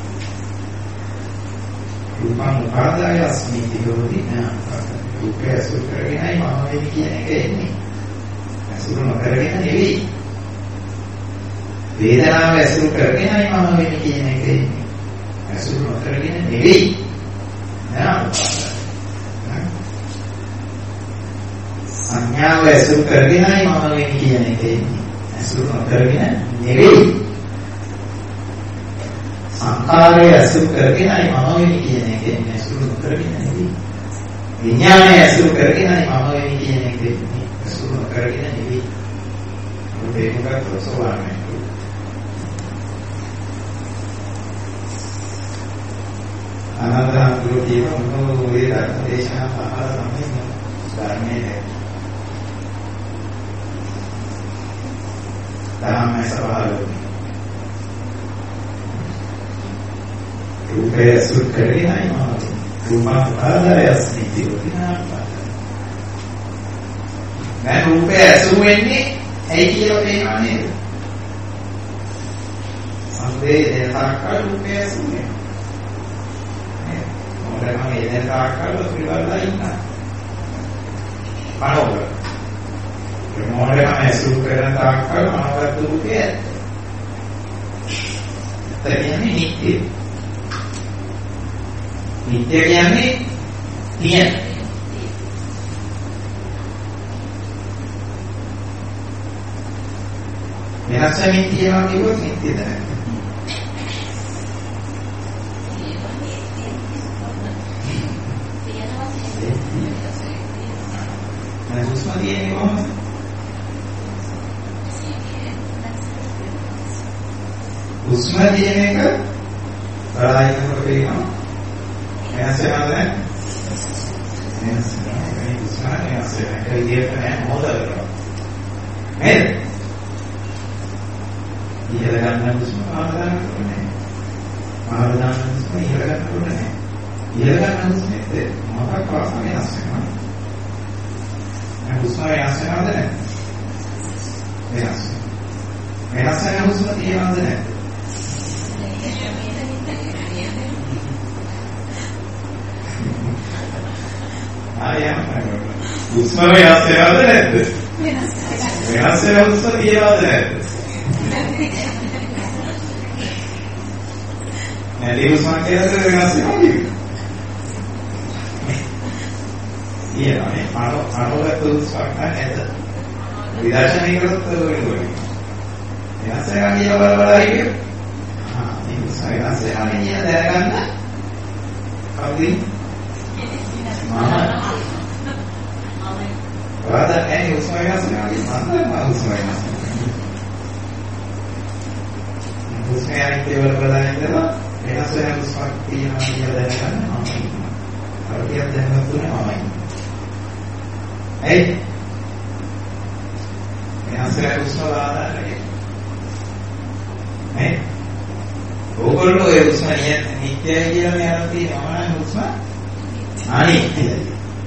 රූපං උපාදාය අස්මිති හෝති නා. රූපය අසුර කරගෙනයි මම වෙන්නේ කියන එක එන්නේ. අසුර නොකරගෙන නෙවෙයි. වේදනාව අසුර කරගෙනයි මම වෙන්නේ කියන එක එන්නේ. අසුර නොකරගෙන නෙවෙයි. නා. සංඥාව අසුර කරගෙනයි මම වෙන්නේ කියන එක එන්නේ. අසුර නොකරගෙන නෙවෙයි. සංකාරය අසුර කරගෙනයි මම වෙන්නේ කියන එක එන්නේ. අසුර නොකරගෙන නෙවෙයි. විඥානය අසුර කරගෙනයි මම වෙන්නේ කියන එක එන්නේ. අසුර නොකරගෙන නෙවෙයි. මේකත් සෝවාන් අනන්තහාමුදුරුවෝ කියන මොනෝවේ ධර්ම දේශනා පහළ තමයි ධර්මයේ ධර්මයේ සවාලෝ රූපය අසුර කරගෙනයි මම රූපං උපාදාය අස්මිති වුණා. දැන් රූපය අසුර වෙන්නේ ඇයි කියලා පේනවා නේද? සම්පේ දෙතාවක රූපය අසුර වෙනවා. නේද? මොකද මම දෙතාවක පිළිවෙලලා ඉන්නවා. පනෝක. මොනවාද මම අසුර කරන තාක්කල් මනෝගත රූපය ඇත්ත. ඒ කියන්නේ නිත්‍ය. නිත්‍ය කියන්නේ තියෙන. වෙනස් වෙමින් තියෙනවා කියුවොත් නිත්‍යද නැද්ද? තියෙනවා. හුස්ම තියෙන්නේ කොහොමද? හුස්ම තියෙන එක බලයිනකොට පේනවා. වෙනස් වෙනවද නැහැ? වෙනස් වෙනවා. මේ හුස්ම වෙනස් වෙනවා. ඒක විදියට නෑ මොකද කරන්නේ? නේද? ඉහළ ගන්න හුස්ම පහළ ගන්න ඕනේ. පහළ ගන්න හුස්ම ඉහළ ගන්න ඕනේ. ඉහළ ගන්න හුස්මෙත් මොකක් වාසන වෙනස් වෙනවා. මේ හුස්ම වෙනස් වෙනවද නැද්ද? වෙනස් වෙනවා. වෙනස් වෙන හුස්ම තියෙනවද නැද්ද? ආයම හුස්ම වෙනස් වෙනවද නැද්ද? වෙනස් වෙනවා. වෙනස් වෙන හුස්ම තියෙනවද නැද්ද? නැති හුස්ම කියලාද වෙනස් වෙනවා කියන්නේ? ඊයනේ අර අරකට හුස්මක් නැද්ද? විදර්ශනය කරොත් වෙන්නේ. වෙනස් වෙනවා කියලා බල බල හිටියෝ. ආ මේ හුස්ම වෙනස් වෙනවා කියන දැනගන්න. කවුද? Wada any husma venas වෙනවා කියන්නේ මම දන්නවා හුස්ම වෙනස් වෙනවා. හුස්ම යන කේවල ප්‍රධාන ඉඳලා වෙනස් වෙන හුස්මක් තියෙනවා කියලා දැනගන්න මම ඉන්නවා. අර කියක් දැනගන්න තුනේ මම ඉන්නවා. ඇයි? වෙනස් වෙන හුස්ම ආදාරේ. නේ? ඕගොල්ලෝ ඒ හුස්ම නිත්‍යයි කියලා මේ අර තියෙනවා නම් හුස්ම අනිත්‍යයි.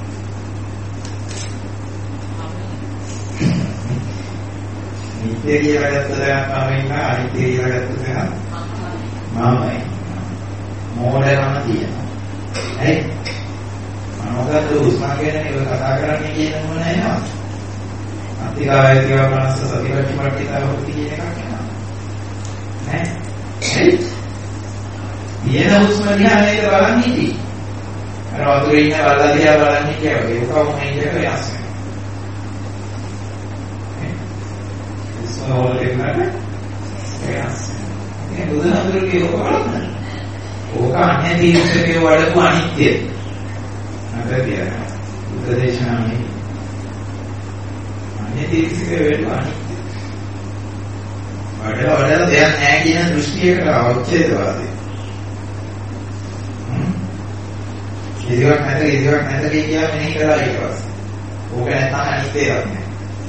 නිත්‍ය කියලා ගත්ත දැනක් මම ඉන්නවා අනිත්‍ය කියලා ගත්ත දැනක් මමයි. මොඩේම තියෙනවා. ඇයි? මොකද උස්ම කියන්නේ ඒක කතා කරන්නේ කියන මොන නේනවා. අතිකායතිව මනස සතිපට්ඨිතාවෘති කියන එකක් එනවා. නේ? ඇයි? ඊන උස්ම දිහා නේද බලන්නේ ඉති. අර වතුරේ ඉන්න වලලා දිහා බලන්නේ කියලා ඒක කොහොමද කියන වෙනස්. ඕලෙන්නට වෙනස්. මේ බුදුහාමුදුරුවෝ ඔක බලන්න. ඕක අන්‍ය තීර්ථකේ වඩපු අනිත්‍ය. අගතිය. උපදේශනාමේ. අන්‍ය තීර්ථකේ වඩපු අනිත්‍ය. වඩ වඩ දෙයක් නැහැ කියන දෘෂ්ටියකට අවච්ඡේදවාදී. හ්ම්. ඉදිරියක් නැත ඉදිරියක් නැත කියලා මෙනෙහි කරලා ඊට පස්සේ. ඕක නැත්නම් අනිත්‍යයක් නෑ.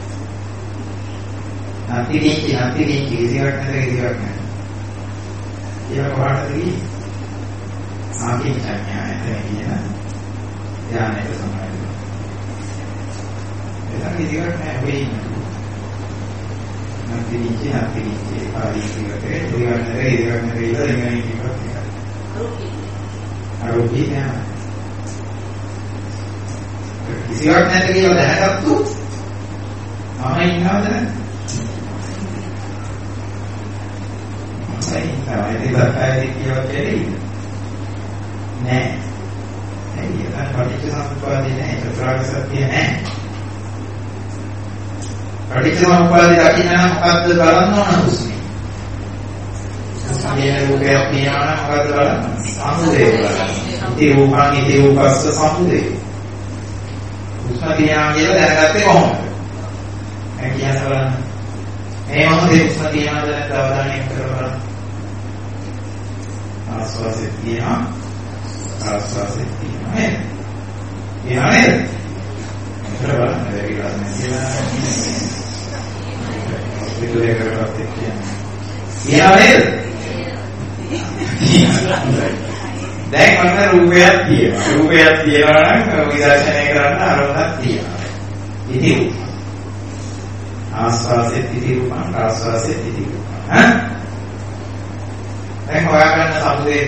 nanti dinci, nanti dinci, izirak nanti izirak nanti. Dia berkata lagi, makin caknya itu dia, jangan itu sama itu. Kita izirak nanti begini. nanti dici nanti dici hari tiga kali tiga kali tiga kali tiga kali tiga kali aruginya isiwak nanti kita දැනගත්තු මම ඉන්නවද නැද්ද මම ඉන්නවා ඒක බක්කායේ කියවත් දෙන්නේ නෑ ඇයි ඒක පටිච්ච සමුප්පාදේ නෑ චතුරාර්ය සත්‍ය නෑ පටිච්ච සමුප්පාදේ දකින්න නම් මොකද්ද බලන්න ඕන උස්නේ සම්පූර්ණ රූපයක් තියනවා නම් මොකද්ද බලන්න සමුදේ බලන්න ඉති රූපං ඉති රූපස්ස සමුදේ උස්ම තියනවා කියලා දැනගත්තේ කොහොමද ඒ කියන්න බලන්න මේ මොහොතේ උස්ම තියනවද නැත්නම් අවධානය කරලා බලන්න ආස්වාසෙත් තියනවා ආස්වාසෙත් තියනවා නේද තියනවා නේද මෙතන බලන්න බැරි ගන්න කියලා විතරේ කරපත් කියන්නේ තියනවා නේද දැන් ඔන්න රූපයක් තියෙනවා. රූපයක් තියෙනවා නම් විදර්ශනය කරන්න අරමුණක් තියෙනවා. ඉති රූප. ආස්වාසෙත් ඉති රූපං ආස්වාසෙත් ඉති රූපං. හා? දැන් හොයාගන්න සමුදේ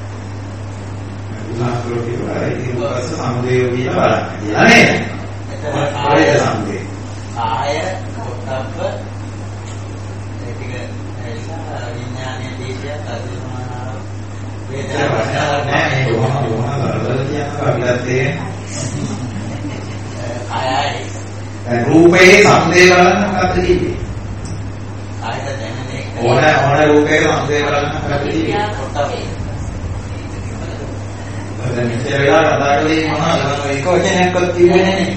උදාහරණ කියලා ඉති රූපස්ස සමුදේ කියලා බලන්න. කියලා නේද? කොහෙද සමුදේ? ආය කොටබ්බ ඒ ටික එලා විඥානයේ දේශය තදිමාන වේදනා නෑ මේ කොහොමද කොහොමද බලලා කියනවා අපිට ආයයි දැන් රූපේ සම්දේ බලන්න මොකක්ද කිව්වේ ආයත දැනන්නේ ඕන ඕන රූපේ සම්දේ බලන්න මොකක්ද කිව්වේ දැන් මෙතන වෙලා කතා කරේ මොනවද ඒක වචනයක්වත් කිව්වේ නෑනේ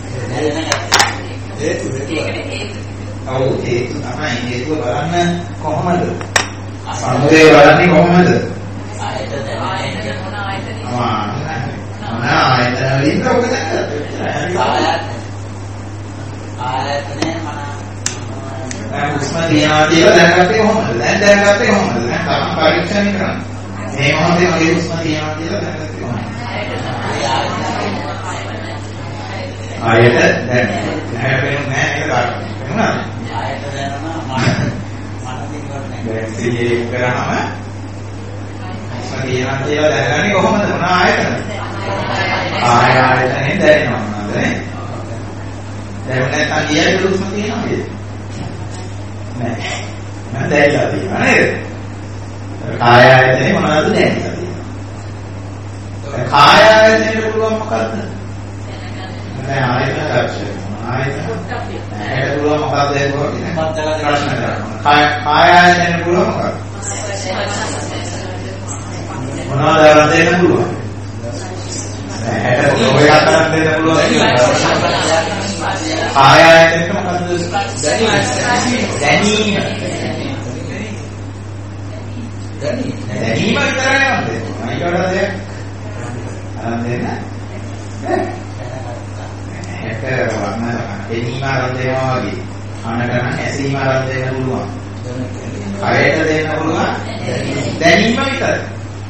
හේතු හේතු ඔව් හේතු තමයි හේතුව බලන්න කොහොමද සම්දේ බලන්නේ කොහොමද ආයත දැනන්නේ මොන ආයතනේ ආ මොන ආයතන වලින් ඔබ දැක්කද ආයතනේ මන දැන් උස්ම තියනවා කියලා දැනගත්තේ කොහොමද දැන් දැනගත්තේ කොහොමද දැන් තාම පරීක්ෂණය කරන්නේ මේ මොහොතේ මගේ උස්ම තියනවා කියලා දැනගත්තේ කොහොමද ආයත දැන් නැහැ වෙන්නේ නැහැ නේද වෙනවා ආයත දැනනවා මන මන දිනවන්නේ දැන් සිහියේ කරාම තියනවා කියලා දැනගන්නේ කොහොමද මොන ආයතනද ආය ආයතනේ දැනෙනවා නේද දැන් නැත්නම් කියයි දුස්ම තියනවා නේද නෑ මම දැයිලා තියෙනවා නේද කාය ආයතනේ මොනවද දැනෙලා තියෙනවා කාය ආයතනේ පුළුවන් මොකද්ද දැන් ආයතන දැක්ෂය ආයතන ඒකට පුළුවන් මොකද්ද ඒක ප්‍රශ්න කරනවා කාය කාය ආයතනේ පුළුවන් මොකක්ද මොනවද අරන් දෙන්න පුළුවන්? ඇහැට ඔය අතරක් දෙන්න පුළුවන් කියලා. කාය ආයතනෙක මොකද්ද? දැනීම. දැනීම. දැනීම විතරයි නේද? අනිත් වල දෙයක් අරන් දෙන්න. ඇහැට වර්ණ දැනීම අරන් දෙනවා වගේ. අනට නම් ඇසීම අරන් දෙන්න පුළුවන්. කායයට දෙන්න පුළුවන්. දැනීම විතරයි.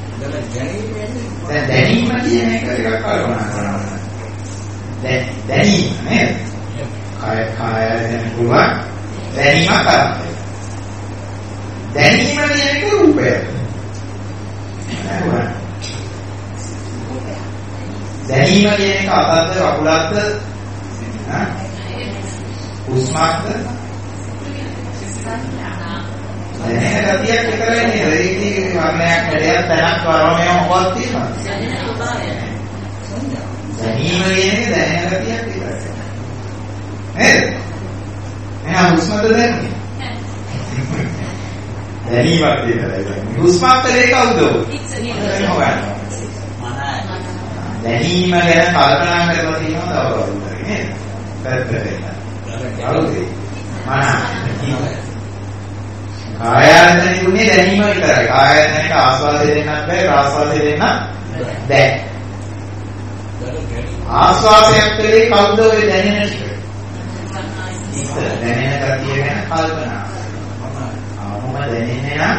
දැන් දැනීම කියන එක ටිකක් කල්පනා කරනවා. දැන් දැනීම නේද? කාය කාය දැන පුළුවන් දැනීමක් කරන්නේ. දැනීම කියන එක රූපය. දැනීම කියන එක අතද්ද වකුලක්ද? හා? උස්මක්ද? දැනෙන ගතියක් විතරයි නේද? ඒකේ වර්ණයක් හැඩයක් තැනක් වරමයක් මොකක්ද තියෙනවද? දැනීම කියන්නේ දැනෙන ගතියක් විතරයි. නේද? එහෙනම් හුස්මද දැනෙන්නේ? දැනීමක් විතරයි. හුස්මක් කලේ කවුද? දැනීම ගැන කල්පනා කරලා තියෙනවද අවුරුද්දක් නේද? පැත්තට. අවුරුද්දේ. මන කාය ආයතනෙන්නේ දැනීම විතරයි. කාය ආයතනයට ආස්වාදය දෙන්නත් බෑ, ආස්වාදය දෙන්නත් බෑ. ආස්වාදයක් කලේ කවුද ඔය දැනෙන ටික? ඉතින් දැනෙන කතිය ගැන කල්පනා. ආවම දැනෙන්නේ නම්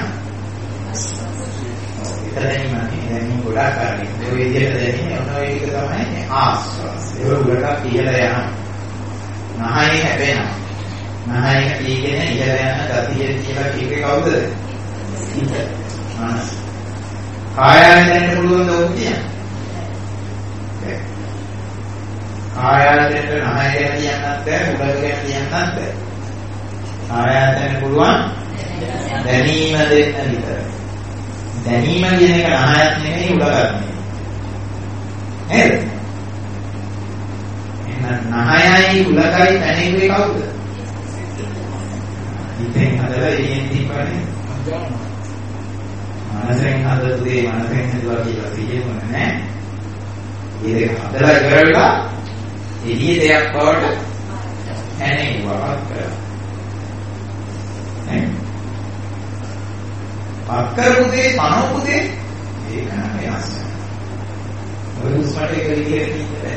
විතර දැනීමනේ. දැනීම ගොඩාක් කාරණේ. ඒ විදිහට දැනෙන්නේ ඔන්න ඔය ටික තමයි ආස්වාද. ඒක ගොඩක් කියලා යනවා. නහයේ හැපෙනවා. නහයක පීගෙන ඉහළ යන ගතිය කියලා කීකේ කවුද? හිත. මනස. කායයන්ට පුළුවන් ද ඔබ කියන්නේ? කායයන්ට නහය ගැන කියන්නත් බෑ, මුල ගැන කියන්නත් බෑ. කායයන්ට පුළුවන් දැනීම දෙන්න විතරයි. දැනීම කියන එක නහයක් නෙමෙයි උලගක් නෙමෙයි. නේද? එහෙනම් නහයයි උලගයි දැනෙන්නේ කවුද? හිතෙන් හදලා එළියෙන් දීපන්නේ. මනසෙන් හදපු දේ මනසෙන් හදුවා කියලා සිහියුම නෑ. මේ දෙක හදලා ඉවර වෙලා එළිය දෙයක් බවට හැනෙවුවා කරා. නේ? අක්කරු දේ පනවපු දේ ඒක නම් වෙනස්. ඔය උස්මට එක විදිහට ඉන්නේ.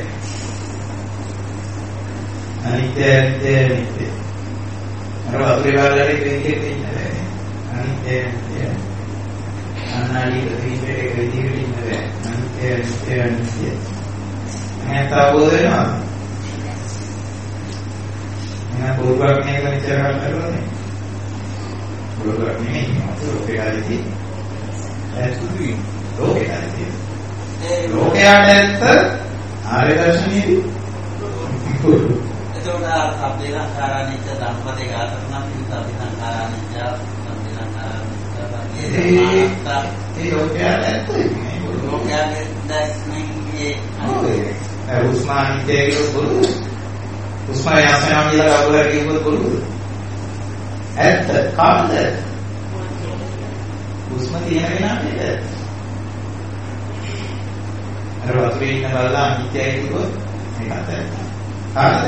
අනිත්‍ය නිත්‍ය. අර වතුරේ වලට එක විදිහට ඉන්නේ. අනිත්‍ය නිත්‍ය. අනාලි ප්‍රතිවිරුද්ධ එක විදිහට ඉන්නේ. අනිත්‍ය නිත්‍ය නිත්‍ය. මම තාවෝ වෙනවා. මම පොඩ්ඩක් මේක විචාර කරලා නේ. පොඩ්ඩක් නෙමෙයි ලෝකේ ආදී ඇතුළු ලෝකේ ආදී ඒ ලෝකයට ඇත්ත ආර්ය දර්ශනයේදී එතකොට අපේ සංඛාරානිච්ච ධම්මදේ ගාතනම් පිට අපේ සංඛාරානිච්ච සංඛාරානිච්ච ඒ ලෝකයට ඇත්ත ලෝකයේ දැස්මේ ඒ උස්මානිතේ කියපොදු උස්මානිය යනවා කියලා කවුරුහරි කිව්වොත් බොරුද? ඇත්ත කාමද? උස්ම තියෙන වෙනාද? අර වතුරේ ඉන්න බලලා අනිත්‍යයි කිව්වොත් මේක ඇත්ත. කාමද?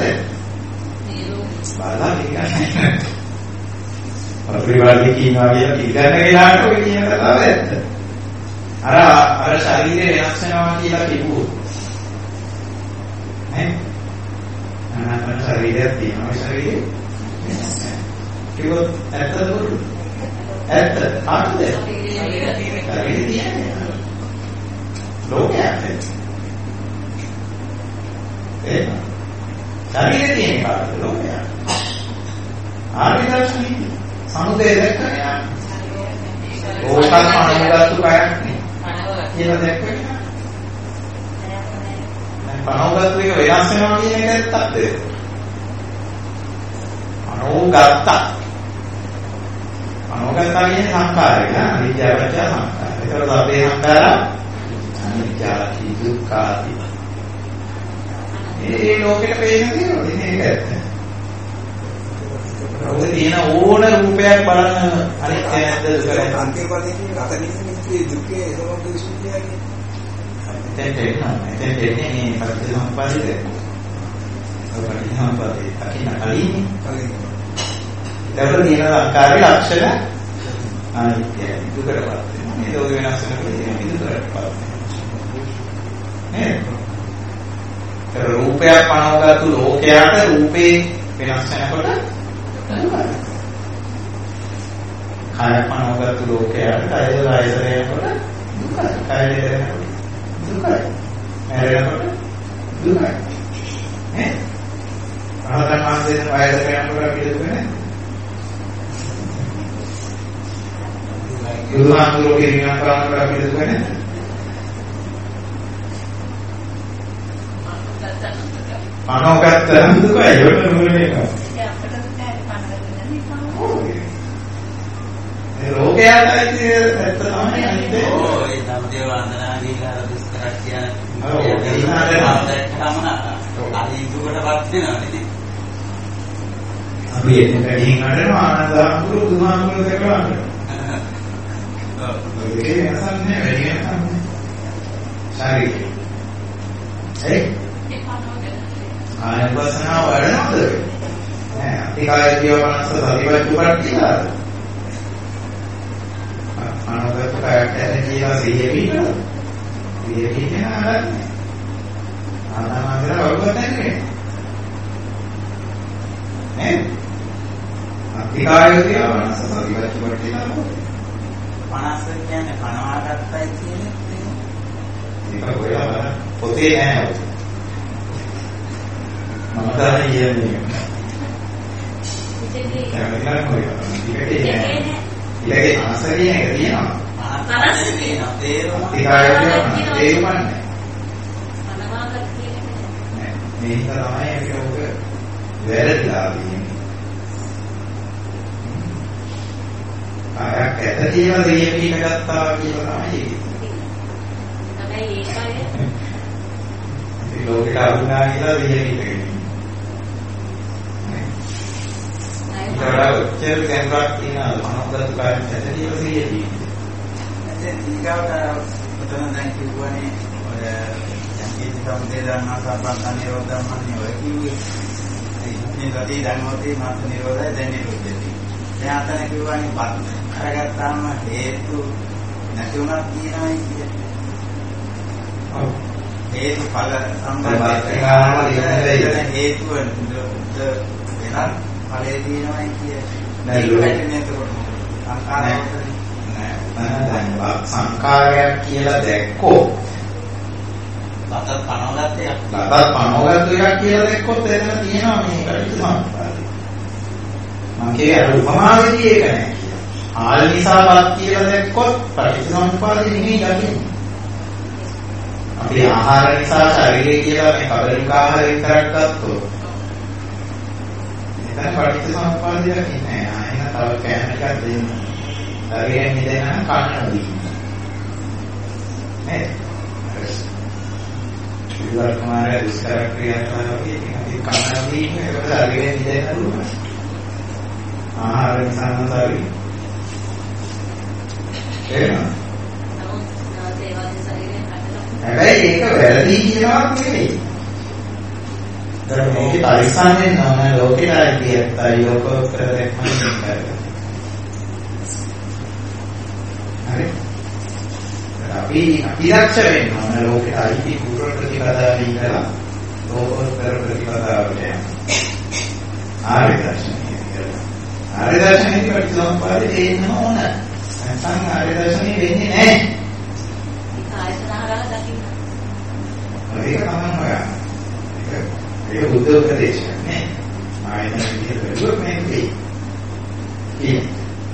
බලලා මේක. වතුරේ වලදී කියනවා කියලා පිළිගන්න වෙලාවට ඔය කියන කතාව ඇත්ත. අර අර ශරීරය වෙනස් වෙනවා කියලා කිව්වොත් නේ? අනාත්ම ශරීරයක් තියෙනවා ශරීරය වෙනස් වෙනවා. කිව්වොත් ඇත්තද බොරුද? ඇත්ත. ආත්මද? ශරීරය කියන්නේ. ලෝකයක්. ඒක. ශරීරය තියෙන කාර්ය ලෝකයක්. ආර්ය දර්ශනයේ සමුදය දැක්කනේ. ඕකත් පණවගත්තු කයක් නේ. කියලා දැක්කනේ. දැන් පණවගත්තු එක වෙනස් වෙනවා කියන එක ඇත්තද? පණවගත්තා. පණවගත්තා කියන්නේ සංකාරය නේ. අනිත්‍යවච සංකාරය. ඒකට අපේ සංකාර අනිත්‍යති දුක්ඛාති. මේ ලෝකෙට පේන දේවල් මේක ඇත්ත. ඔබ තියෙන ඕන රූපයක් බලන්න අනිත්‍ය නැද්ද දුක අන්තිමපදේ කියන්නේ අතනින්නේ දුකේ ඒකම විශ්ුද්ධියන්නේ. එතෙන් එන්න එතෙන් එන්නේ මේ පරිසම්පාදිතේ. පරිසම්පාදිතේ අකින කලින් කලින්. ඒකට තියෙන ආකාරي ලක්ෂණ අනිත්‍යයි දුකටපත් වෙනවා. මේ දෝෂ වෙනස් වෙනකොට මේ දුකටපත් වෙනවා. නේ? රූපයක් පනවගත්තු ලෝකයට රූපේ වෙනස් වෙනකොට කාය පනවගත්තු ලෝකයට කායද ආයතනයකට දුකයි. කායද දුකයි. මරණකොට දුකයි. නේ? ආහතන මාසයෙන් ආයතනයකට අපි දුකනේ. දුමාන්තරෝගේ විනාශ කරනකොට අපි දුකනේ. පනවගත්ත දුකයි යොට නුනේ නෝ. ඒ රෝගයයි ඇත්ත තමයි අනිත් ඕ ඒ ධම්මදේව වන්දනා දීලා දුස්කරක් කියන ඔව් ඒනාදේ දැක්කම අහි දුකටපත් වෙනවා නේද? අපි එතන කඩින් අරනවා ආනන්දහාමුදුරු දුමාන්තුරු දෙකලා ඔව් ඒ නැසන්නේ වැඩි නැසන්නේ ශාරීරික ඒ කාය වසනාව වඩනවද? නෑ අපි කාය ජීවමනස සතිපට්ඨ උපරක් කියලා. අනවගත කායට ඇදලා සිහිය පිටනවා. සිහිය පිටන ආරන්නේ. ආනාපානතර අවබෝධ නැහැ. නේ? අපි කාය ජීවමනස සතිපට්ඨ උපරක් කියලා. පනස් කියන්නේ පනවා ගත්තයි කියන්නේ. ඒක ඔයාලා පොතේ නෑ. මම තමයි කියන්නේ. කැමතිලා මොකද? ඉලකේ නෑ. ඉලකේ අනසරිය එක තියෙනවා. අනසරිය තියෙනවා. තේරුම තේරුම නැහැ. මනවාගත කියන්නේ මේක තමයි අපිට ඔක වැරදිලා තියෙන්නේ. ආයක් ඇත කියලා දෙය පිට ගත්තා කියලා තමයි ඒක. තමයි ඒකයි. ඒ ලෝකෙට අරුණා කියලා දෙය පිට ගෙනියන්නේ. ඒකට ඔච්චර ගැඹුරක් තියෙන මනෝගත කාර්යයක් ඇත කියලා දෙය තියෙන්නේ. දැන් ඊගාවට ඔතන දැන් කිව්වනේ ඔය යම්කිසි සම්දේශනා සම්බන්ධ නිරෝධම්මන්නේ ඔය කිව්වේ. මේ රටි ධර්මෝතේ මාත් නිරෝධය දැන් නිරෝධයයි. දැන් අතන කිව්වනේ බත් කරගත්තාම හේතු නැති වුණා කියනයි කියන්නේ. ඔව්. හේතු ඵල සම්බන්ධය හේතුව වෙනත් ඵලයේ තියෙනවයි කියන්නේ. නෑ සංකාරයක් සංකාරයක් කියලා දැක්කෝ බතත් පනවගත්ත එකක්. බතත් පනවගත්ත එකක් කියලා දැක්කොත් එතන තියෙනවා මේකට සම්බන්ධයි. මම කියේ අර උපමාවේදී ඒක නෑ කියලා. ආල් නිසා බත් කියලා දැක්කොත් පටිච්චසමුප්පාදේ නෙමෙයි දකින්නේ. අපි ආහාර නිසා ශරීරය කියලා මේ කබලික ආහාර විතරක් ගත්තොත් එතන පටිච්චසමුප්පාදේ දකින්නේ නෑ. ආයෙත් තව කෑම එකක් දෙන්න. ශරීරයෙන් මිදෙන්න කන්න දී. නේද? විවර කුමාරයා දුෂ්කර ක්‍රියාකාරී අපි කන්න දී ඒක ශරීරයෙන් මිදෙන්න පුළුවන්. ආහාර නිසා තමයි. එහෙනම් හැබැයි ඒක වැරදි කියනවා නෙවෙයි. දැන් මේකේ පරිස්සම් වෙන්න ඕන ලෝකෙට කියත්තයි ලෝකෝත්තර දැක්මක් කරගන්න. හරි. අපි අපිරක්ෂ වෙන්න ඕන ලෝකෙට අයිති පූර්ව ප්‍රතිපදාවේ ඉඳලා ලෝකෝත්තර ප්‍රතිපදාවට යන්න. ආර්ය දර්ශනය කියලා. ආර්ය දර්ශනයේ ප්‍රතිසම්පාදේ දෙන්න ඕන. නැත්නම් ආර්ය දර්ශනය වෙන්නේ නැහැ. ආයතනහරහ දකින්න. ඒක තමයි හොයන්නේ. ඒක ඒක බුද්ධ උපදේශය නේ. ආයතන විදිහට බැලුවොත් මේක වෙයි. ඒක.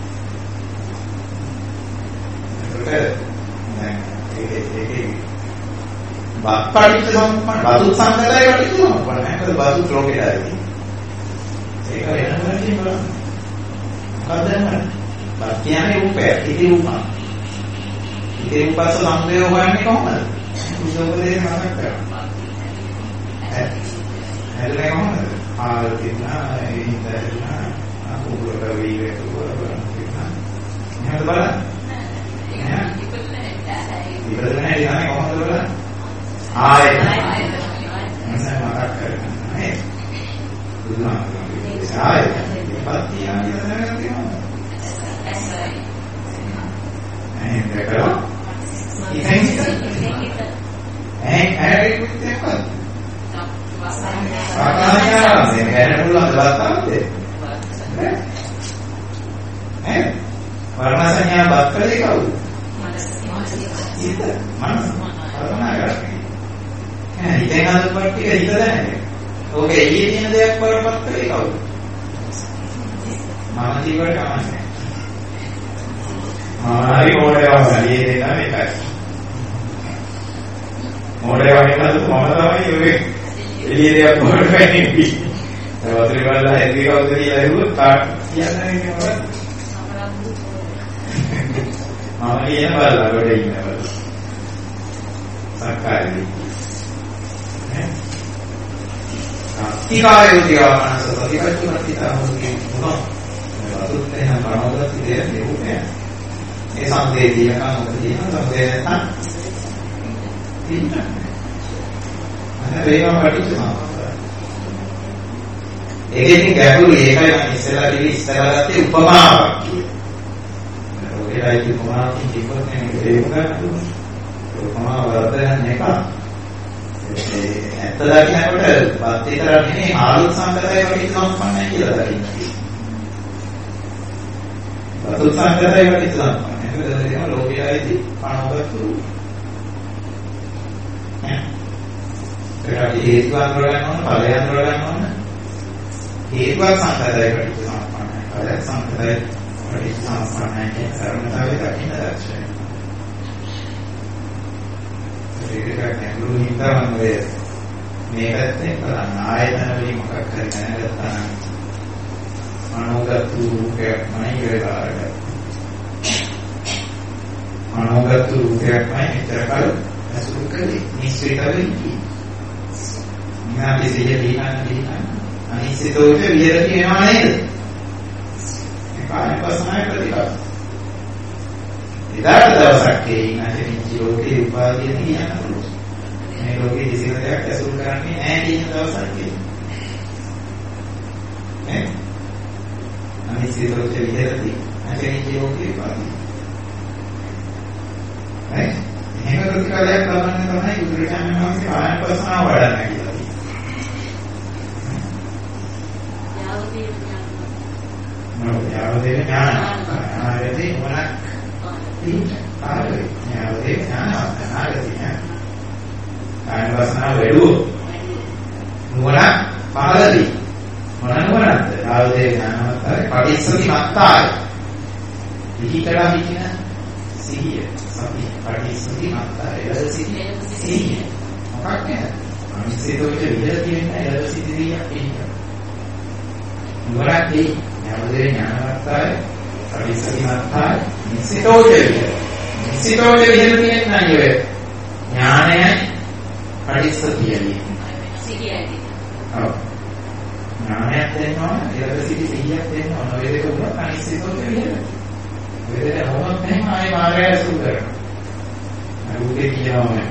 ඒක ඒක ඒක බාප්පඩිට සම්පන්න බතු සංගතය වටිට සම්පන්න. ඒක බතු ලෝකෙට ආවේ. ඒක වෙනම දෙයක් බලන්න. මොකක්ද නේද? බත් කියන්නේ රූපය. ඉති රූපා. ඉතින් පස්ස සම්පේ හොයන්නේ කොහොමද? උදෝපදේ මතක් කරගන්න. හැදෙන්නේ කොහොමද? ආල් තියනා, ඒ හිතේනා, අකුරට වීරේ කරනවා. එහෙනම් බලන්න. එහෙනම් ඉතින් ඉතින් කොහොමද බලන්න? ආයෙත් මම මතක් කරගන්න. නේ? දුන්නා. ආයෙත් පත්තිය යනවා තියෙනවා. එහෙනම් කරා ඉතින් Eh, ada ikut apa? Makanya, saya kena pulang belakang deh. Eh, warnanya bakal deh kau. Itu, mana? Mana agak? Eh, itu yang ada seperti itu dah. Oke, ini ada yang berapa kali kau? Mana tiba kamarnya? Mana ini orang yang lagi ini nama ikan. මොඩේ වගේ නේද මම තමයි ඔය එළියට පොඩ වෙන්නේ. ඒ වතුර වල හැදි කවුද කියලා ඇහුවොත් තාක් කියන්නේ නේද? මම කියන බලලා කොට ඉන්නවා. සක්කායදී. නේ? අතිකාරයෝ දිවාමනස ප්‍රතිපත්තිමත්ිතාවුගේ මොනවා? මේ වතුත් එහෙනම් ප්‍රමෝදත් ඉතින් නෙවුනේ. මේ සංදේශීය කමක තියෙන සංදේශ නැත්නම් ඉන්න. අන්න වේගම පටිච්චසමුප්පාදය. ඒකෙන් ගැඹුරු ඒකයි මම ඉස්සෙල්ලා කිව්වේ ඉස්සෙල්ලා ගත්තේ උපමාවක් කියලා. ඔයයි උපමාවකින් කිව්වොත් නේ ඒක ගන්න. උපමාව වර්ධනය එක. ඒ ඇත්ත දකින්නකොට පත් විතර නෙමෙයි ආලෝක සංකතය පටිච්චසමුප්පන්නයි කියලා දකින්න. වතු සංකතය පටිච්චසමුප්පන්නයි. ඒක දෙනවා ලෝකයේදී පණවතු ඒකට හේතුන් වල ගන්න ඕන ඵලයන් වල ගන්න ඕන හේතුවක් සංකතය පටිච්චසමුප්පාදයි කාය සංකතයි පරිසම්පන්නයි කර්මතාවේ දකින්න දැක්ෂය. ඒක ගැඹුරු හිතා මම මේ පැත්තෙන් බලන්න ආයතන වලින් මොකක් හරි දැනගත්තා නම් මනෝගත රූපයක්මයි වේලාවට. මනෝගත රූපයක්මයි විතර කල අසුරු කලේ නිශ්චිත වෙන්නේ. ඥාති සිය දීහන් දීහන් අනිසිතෝච විහෙරති වෙනවා නේද? ඒ කාය පස්සනාවේ ප්‍රතිපද. ඉදාට දවසක් ඒ නැතිනම් ලෝකේ උපාදිය කියනවා. මේ ලෝකේ කිසිම දෙයක් අසුරු කරන්නේ නැහැ කියන දවසක් ඒක. නේ? අනිසිතෝච විහෙරති නැතිනම් ලෝකේ උපාදිය. නේ? එහෙම ප්‍රතිකාරයක් ලබන්න තමයි බුදුරජාණන් වහන්සේ කාය පස්සනාව වඩන්නේ කියලා. යාවදේ ඥාන ආයතේ මොනක් ආයතේ යාවදේ ඥාන ආයතේ කාය වසනා වේලු මොනක් පාලදී මොන මොනක්ද යාවදේ ඥානවත්තරේ පටිච්චසමුප්පාදයි පිහිටලා හිටින සිහිය සතිය පටිච්චසමුප්පාදයි ඒක සිහිය සිහිය මොකක්ද අනිසිතෝච විහෙරති වෙන්නේ ඒක සිහියක් කියන්නේ මොනක් ඒ ඥානදේ ඥානවත්තාය පරිසතිමත්තාය නිසිතෝච විහෙරති නිසිතෝච විහෙරති කියන්නේ ඔය ඥානය පරිසතියයි සිහියයි ඔව් ඥානයක් දෙනවා ඊළඟ සිහි සිහියක් දෙනවා ඔය දෙක උනත් අනිසිතෝච විහෙරති ඔය දෙක හොමත් එහෙම ආයේ මාර්ගය අසුර කරනවා අරුකේ කියනවා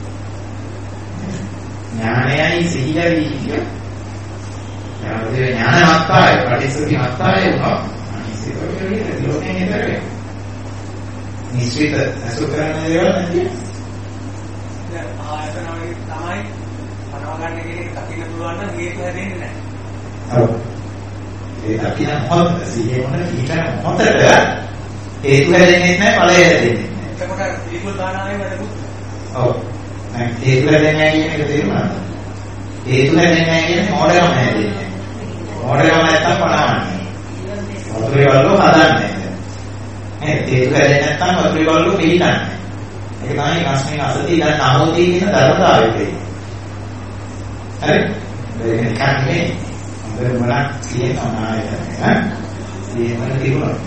ඥානයයි සිහියයි කිය යාවදේ ඥානවත්තාය පටිච්චසමුප්පාදය වුණා අනිසිතෝච විහෙරති ලෝකේ නේද නිශ්චිත අසුර කරන දේවල් නැති දැන් ආයතන වලින් තමයි අනවගන්න කෙනෙක් දකින්න පුළුවන් නම් හේතු හැදෙන්නේ නැහැ. ඔව්. ඒ දකින්න මොහොත සිහිය මොන කීතර මොහොතට හේතු හැදෙන්නේ නැහැ ඵලය හැදෙන්නේ නැහැ. එතකොට ඒකෝ දානාවේ වැඩකුත්. ඔව්. දැන් හේතු හැදෙන්නේ නැහැ කියන එක තේරුණාද? හේතු හැදෙන්නේ නැහැ කියන්නේ මොඩකම හැදෙන්නේ. මොඩකම නැත්තම් පණවන්නේ. වතුරේ වලෝ හදන්නේ. නේද? හේතු හැදෙන්නේ නැත්තම් වතුරේ වලෝ පිළිගන්නේ. ඒක තමයි අස්මින් අසති දැන් නමෝති කියන ධර්මතාවය තියෙන්නේ. හරි? ඒක නිකන්නේ හොඳ මොනක් කියනවා නායකයන් ඈ? මේවල තිබුණා.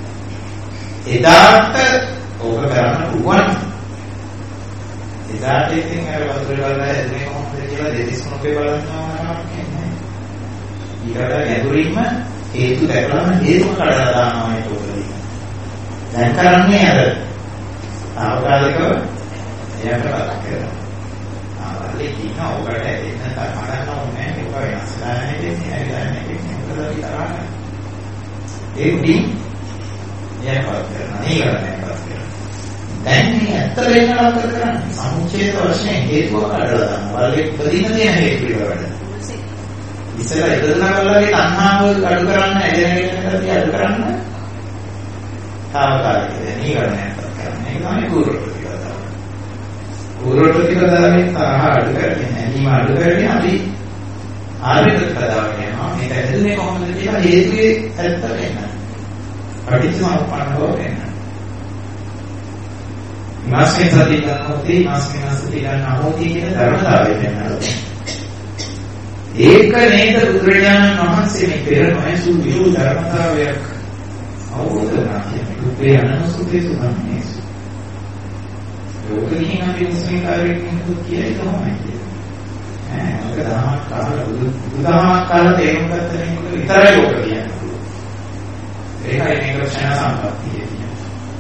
එදාට ඕක කරන්න පුළුවන්. එදාට ඉතින් අර වතුරේ වලලා එන්නේ කොහොමද කියලා දෙතිස් මොකේ බලනවා කියන්නේ. ඊට ගැඹුරින්ම හේතු දැකලාම හේතු කඩලා දානවා ඒක උදේ. දැන් කරන්නේ අර තාවකාලිකව එයාට බලක් කරනවා. ආවලේ කියන ඔකට එන්න තරමක් ඕනේ ඒක වෙනස් නැහැ කියන්නේ ඇයිදන්නේ කියන්නේ මොකද විතරක්. ඒ උඩින් එයා බලක් කරනවා. නීවරණය බලක් කරනවා. දැන් මේ ඇත්ත වෙනවා කරන්නේ සමුච්ඡේද වශයෙන් හේතුව කඩලා දානවා. වලේ ප්‍රතින තියෙන හේතු පිළිවෙලට. ඉස්සෙල්ලා ඉදලා වලගේ තණ්හාව අඩු කරන්න ඇදෙන එකකට අඩු කරන්න තාවකාලිකව නීවරණය ඒක තමයි පූර්ව ප්‍රතිපදාව. පූර්ව ප්‍රතිපදාවෙන් තරහ අඩු කරගෙන නැතිව අඩු කරගෙන අපි ආර්ය ප්‍රතිපදාවට යනවා. මේක ඇතුලේ කොහොමද කියලා හේතුවේ ඇත්ත වෙන්න. පටිච්චසමුප්පන්නව වෙන්න. මාස්කේ සති ගන්නෝති මාස්කේ සති ගන්නෝති කියන ධර්මතාවය වෙනවා. ඒක නේද බුදුරජාණන් වහන්සේ මේ පෙර නොයසු විරු ධර්මතාවයක් අවබෝධ කරගන්න කියන්නේ. රූපේ අනනුසුතේ සුමන්නේ. ඒක නිකන් අපි මුස්ලිම් කාර්යයක් නෙවෙයි කියයි තමයි කියන්නේ. ඈ ඔක දහමක් කාලා බුදුදහමක් කාලා තේරුම් ගන්න කෙනෙකුට විතරයි ඔක කියන්නේ. ඒකයි මේක ක්ෂණ සම්පත්තිය කියන්නේ.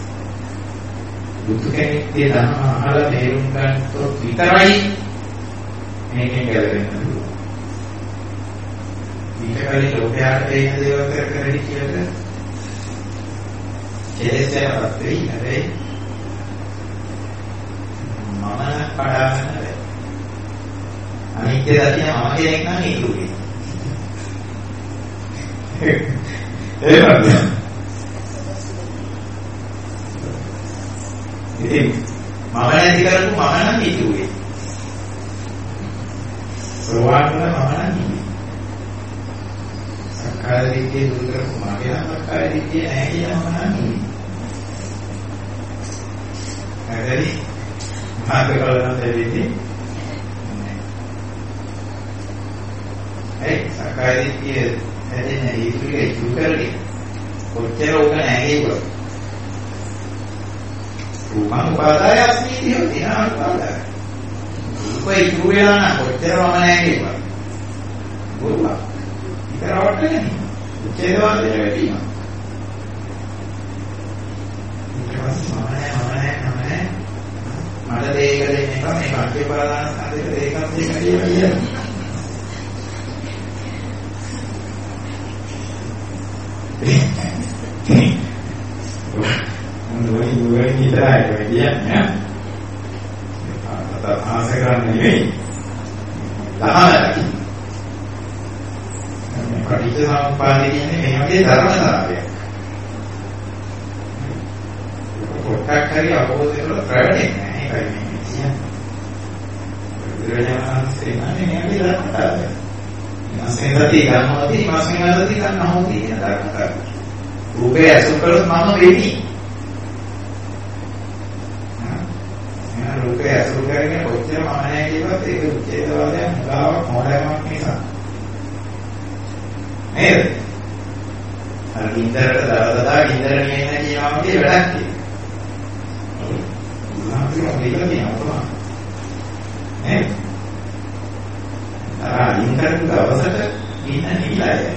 බුදු කෙනෙක්ගේ ධර්ම අහලා තේරුම් ගන්නත් විතරයි මේකෙන් ගැලවෙන්න පුළුවන්. ඊටකලි ලෝකයට තේින දේවල් කර කර හිටියට කෙලෙස්යන්පත් වෙයි නේද? මම කඩාගෙන නැහැ. අනිත්‍ය දකින මම කෙනෙක් නම් ඒකුගේ. එහෙමද? ඉතින් මම නැති කරපු මම නම් ඒකුගේ. සෝවාන් වුණා මම නම් සක්කාය දිට්ඨිය දුරු කරපු මගේ නම් සක්කාය දිට්ඨිය නැහැ කියනවා නන්නේ. හරි. මාර්ග කලන දෙවිදී. ඒ සක්කාය දිට්ඨිය හැදෙන්නේ ඉතිරිගේ දුරු කරගෙන කොච්චර උක නැහැ කියලා. උපන් උපාදාය අස්මීතිය තියනවා උපාදාය. උපේ ඉතුරු වෙලා නම් කොච්චර මම නැහැ කියලා. බොරුවක්. ඉතරවට නෙමෙයි. උච්චේදවාදයට වැටීම. ඊට පස්සේ මම නැහැ මම නැහැ මම නැහැ. මට දෙයක දෙන්න එපා මේ කට්ටිය බලන සාදේක දෙකක් දෙක කියලා කියනවා. මොනවයි මොනවයි නිතරයි කියන්නේ. අත ආස කරන්නේ නෙවෙයි. ලහනයි. පටිච්චසමුප්පාදේ කියන්නේ මේ වගේ ධර්මතාවයක්. පොට්ටක් හරි අවබෝධ කරලා ප්‍රවැටෙන්නේ නැහැ. ඒකයි මේ කියන්නේ. බුදුරජාණන්සේ නන්නේ මේ වගේ ධර්මතාවයක්. මාසෙන් රටි ගන්නවදී මාසෙන් රටි ගන්නවෝ කියන ධර්මතාවය. රූපේ අසුර කළොත් මම වෙමි. හා රූපේ අසුර කරගෙන කොච්චර මම නැහැ කියවත් ඒක උච්චේදවාදයක් මුලාවක් මොඩයමක් නිසා. නේද? අර ඉන්දරට දරදා ඉන්දර නියන කියනවා වගේ වැඩක් තියෙනවා. උන්වහන්සේ මේක කියනවා. නේද? අර ඉන්දර දවසට ඉන්න නිලයි.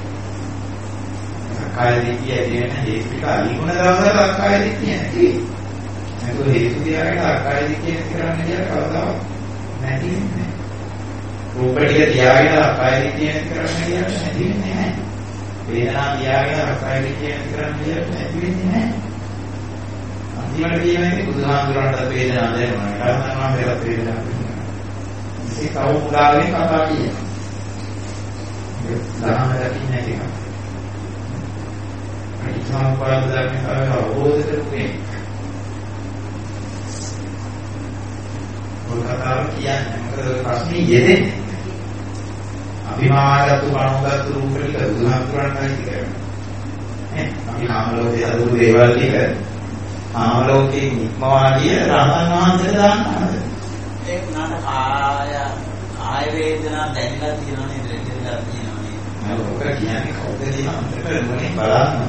සක්කාය දිට්ඨිය ඇදෙන හේතු ටික අලිගුණ දවසට සක්කාය දිට්ඨිය නැති. ඒක හේතු තියාගෙන සක්කාය දිට්ඨිය කරන්න කියලා කවදාවත් නැති වෙන්නේ. රූප ටික තියාගෙන සක්කාය දිට්ඨිය කරන්න කියලා නැති වෙන්නේ නැහැ. වේදනා තියාගෙන සක්කාය දිට්ඨිය කරන්න කියලා නැති වෙන්නේ නැහැ. අන්තිමට කියන්නේ බුදුහාමුදුරන්ට වේදනා දැනෙනවා. රහතන් වහන්සේලා වේදනා දැනෙනවා. ඒක කවුරුලාගේ කතා කියනවා. දහම දකින්න නැති එක. සම්පාද ධර්මතාවය අවබෝධ කරගන්නේ. ඔය කතාව කියන්නේ මොකද ප්‍රශ්නේ යෙදෙන්නේ. අපි මාගතු වණුගතු රූප ටික බුදුහාමුදුරන්ටයි කියන්නේ. නේ? අපි නාම ලෝකයේ හදුණු දේවල් ටික නාම ලෝකයේ නික්මවාදී රහතන් වහන්සේට දාන්නද? ඒක නාම කාය කාය වේදනා දැනලා තියෙනවා නේද? දැනලා තියෙනවා නේද? මම ඔක කියන්නේ කවුද කියන අන්තරට මොනේ බලන්න.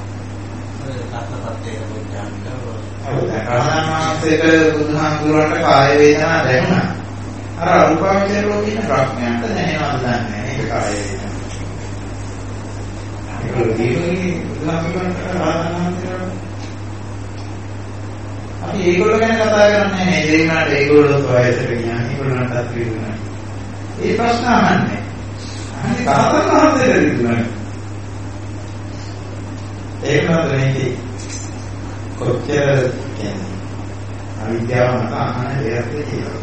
රහතන්වහන්සේට බුදුහාමුදුරන්ට කාය වේදනා දැනුණා. අර අරූපාවචර ලෝකේ ඉන්න ප්‍රඥාන්ට දැනෙනවද නැහැ ඒක කාය වේදනා. ඒක දීවි බුදුහාමුදුරන්ට රහතන්වහන්සේට අපි ඒගොල්ලෝ ගැන කතා කරන්නේ නැහැ. ඒ දෙන්නාට ඒගොල්ලෝ වයසට ගියා. ඒගොල්ලන්ටත් වේදුණා. ඒ ප්‍රශ්න අහන්නේ. අහන්නේ රහතන්වහන්සේට වේදුණා. ඒක නේද කොච්චර කියන්නේ අවිද්‍යාව මත අහන දෙයක් කියලා.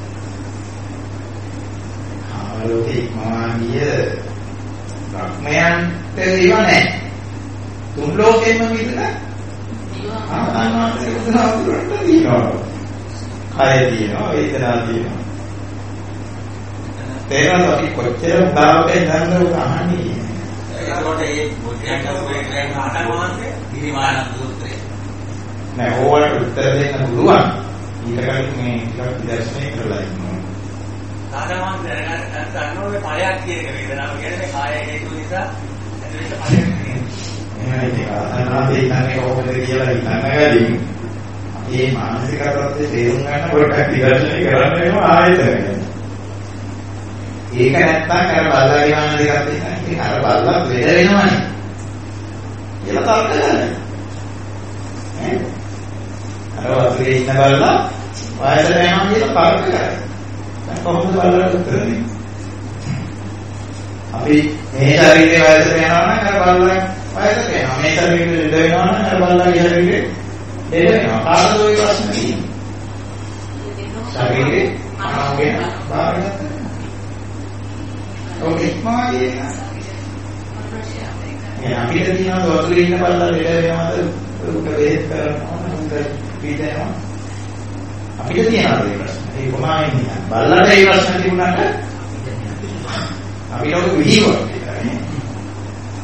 ආලෝකේ මානිය රක්මයන්ට ඉව නැහැ. තුන් ලෝකෙම විතර ආනාපානසති උදාහරණයක් තියෙනවා. කය තියෙනවා, වේදනා තියෙනවා. තේරෙනවද අපි කොච්චර උදාවකේ දන්නවද අහන්නේ? ඒකට ඒ බුද්ධයන්ගේ වේදනා ආනාපානසේ විමාන සූත්‍රය නෑ ඕවට උත්තර දෙන්න පුළුවන්. ඊට කලින් මේ ටිකක් විදර්ශනය කරලා ඉන්නවා. ආනාපාන දැනගන්න ගන්නෝනේ ඵලයක් කියන එක වේදනාව කියන්නේ කාය හේතු නිසා ඇතුළත ඵලයක් කියන්නේ. එහෙනම් ආනාපානසේ ඉන්නේ කොහොමද කියලා ඉන්නම වැඩි. මේ මානසික තත්ත්වයේ තේරුම් ගන්න පොඩ්ඩක් විදර්ශනය කරන්න වෙනවා ආයතනය. ඒක නැත්තම් අර බල්ලා කියන දෙකක් තියෙනවා. ඉතින් අර බල්ලා වෙද වෙනවනේ. කියලා තර්ක කරන්නේ. ඈ අර වතුරේ ඉන්න බල්ලා වයසට යනවා කියලා තර්ක කරන්නේ. දැන් කොහොමද බල්ලාට උත්තර දෙන්නේ? අපි මේ ශරීරයේ වයසට යනවා නම් අර බල්ලා වයසට යනවා. මේ ශරීරයේ ලෙඩ වෙනවා නම් අර බල්ලා ශරීරයේ ලෙඩ වෙනවා. කාටද ওই ප්‍රශ්නේ තියෙන්නේ? ශරීරේ ආගෙන බාරගත්තා. ඔකේ මාගේ ඒ අපිට තියෙන වතුරේ ඉන්න බල්ලා ලෙඩ වෙනවද උට බෙහෙත් කරනවා උට පීඩනවා අපිට තියෙනවා ඒ ප්‍රශ්න ඒ කොමාවෙන් නෑ බල්ලාට ඒ ප්‍රශ්න තිබුණාට අපිට ඔක විහිළුවක් විතරයි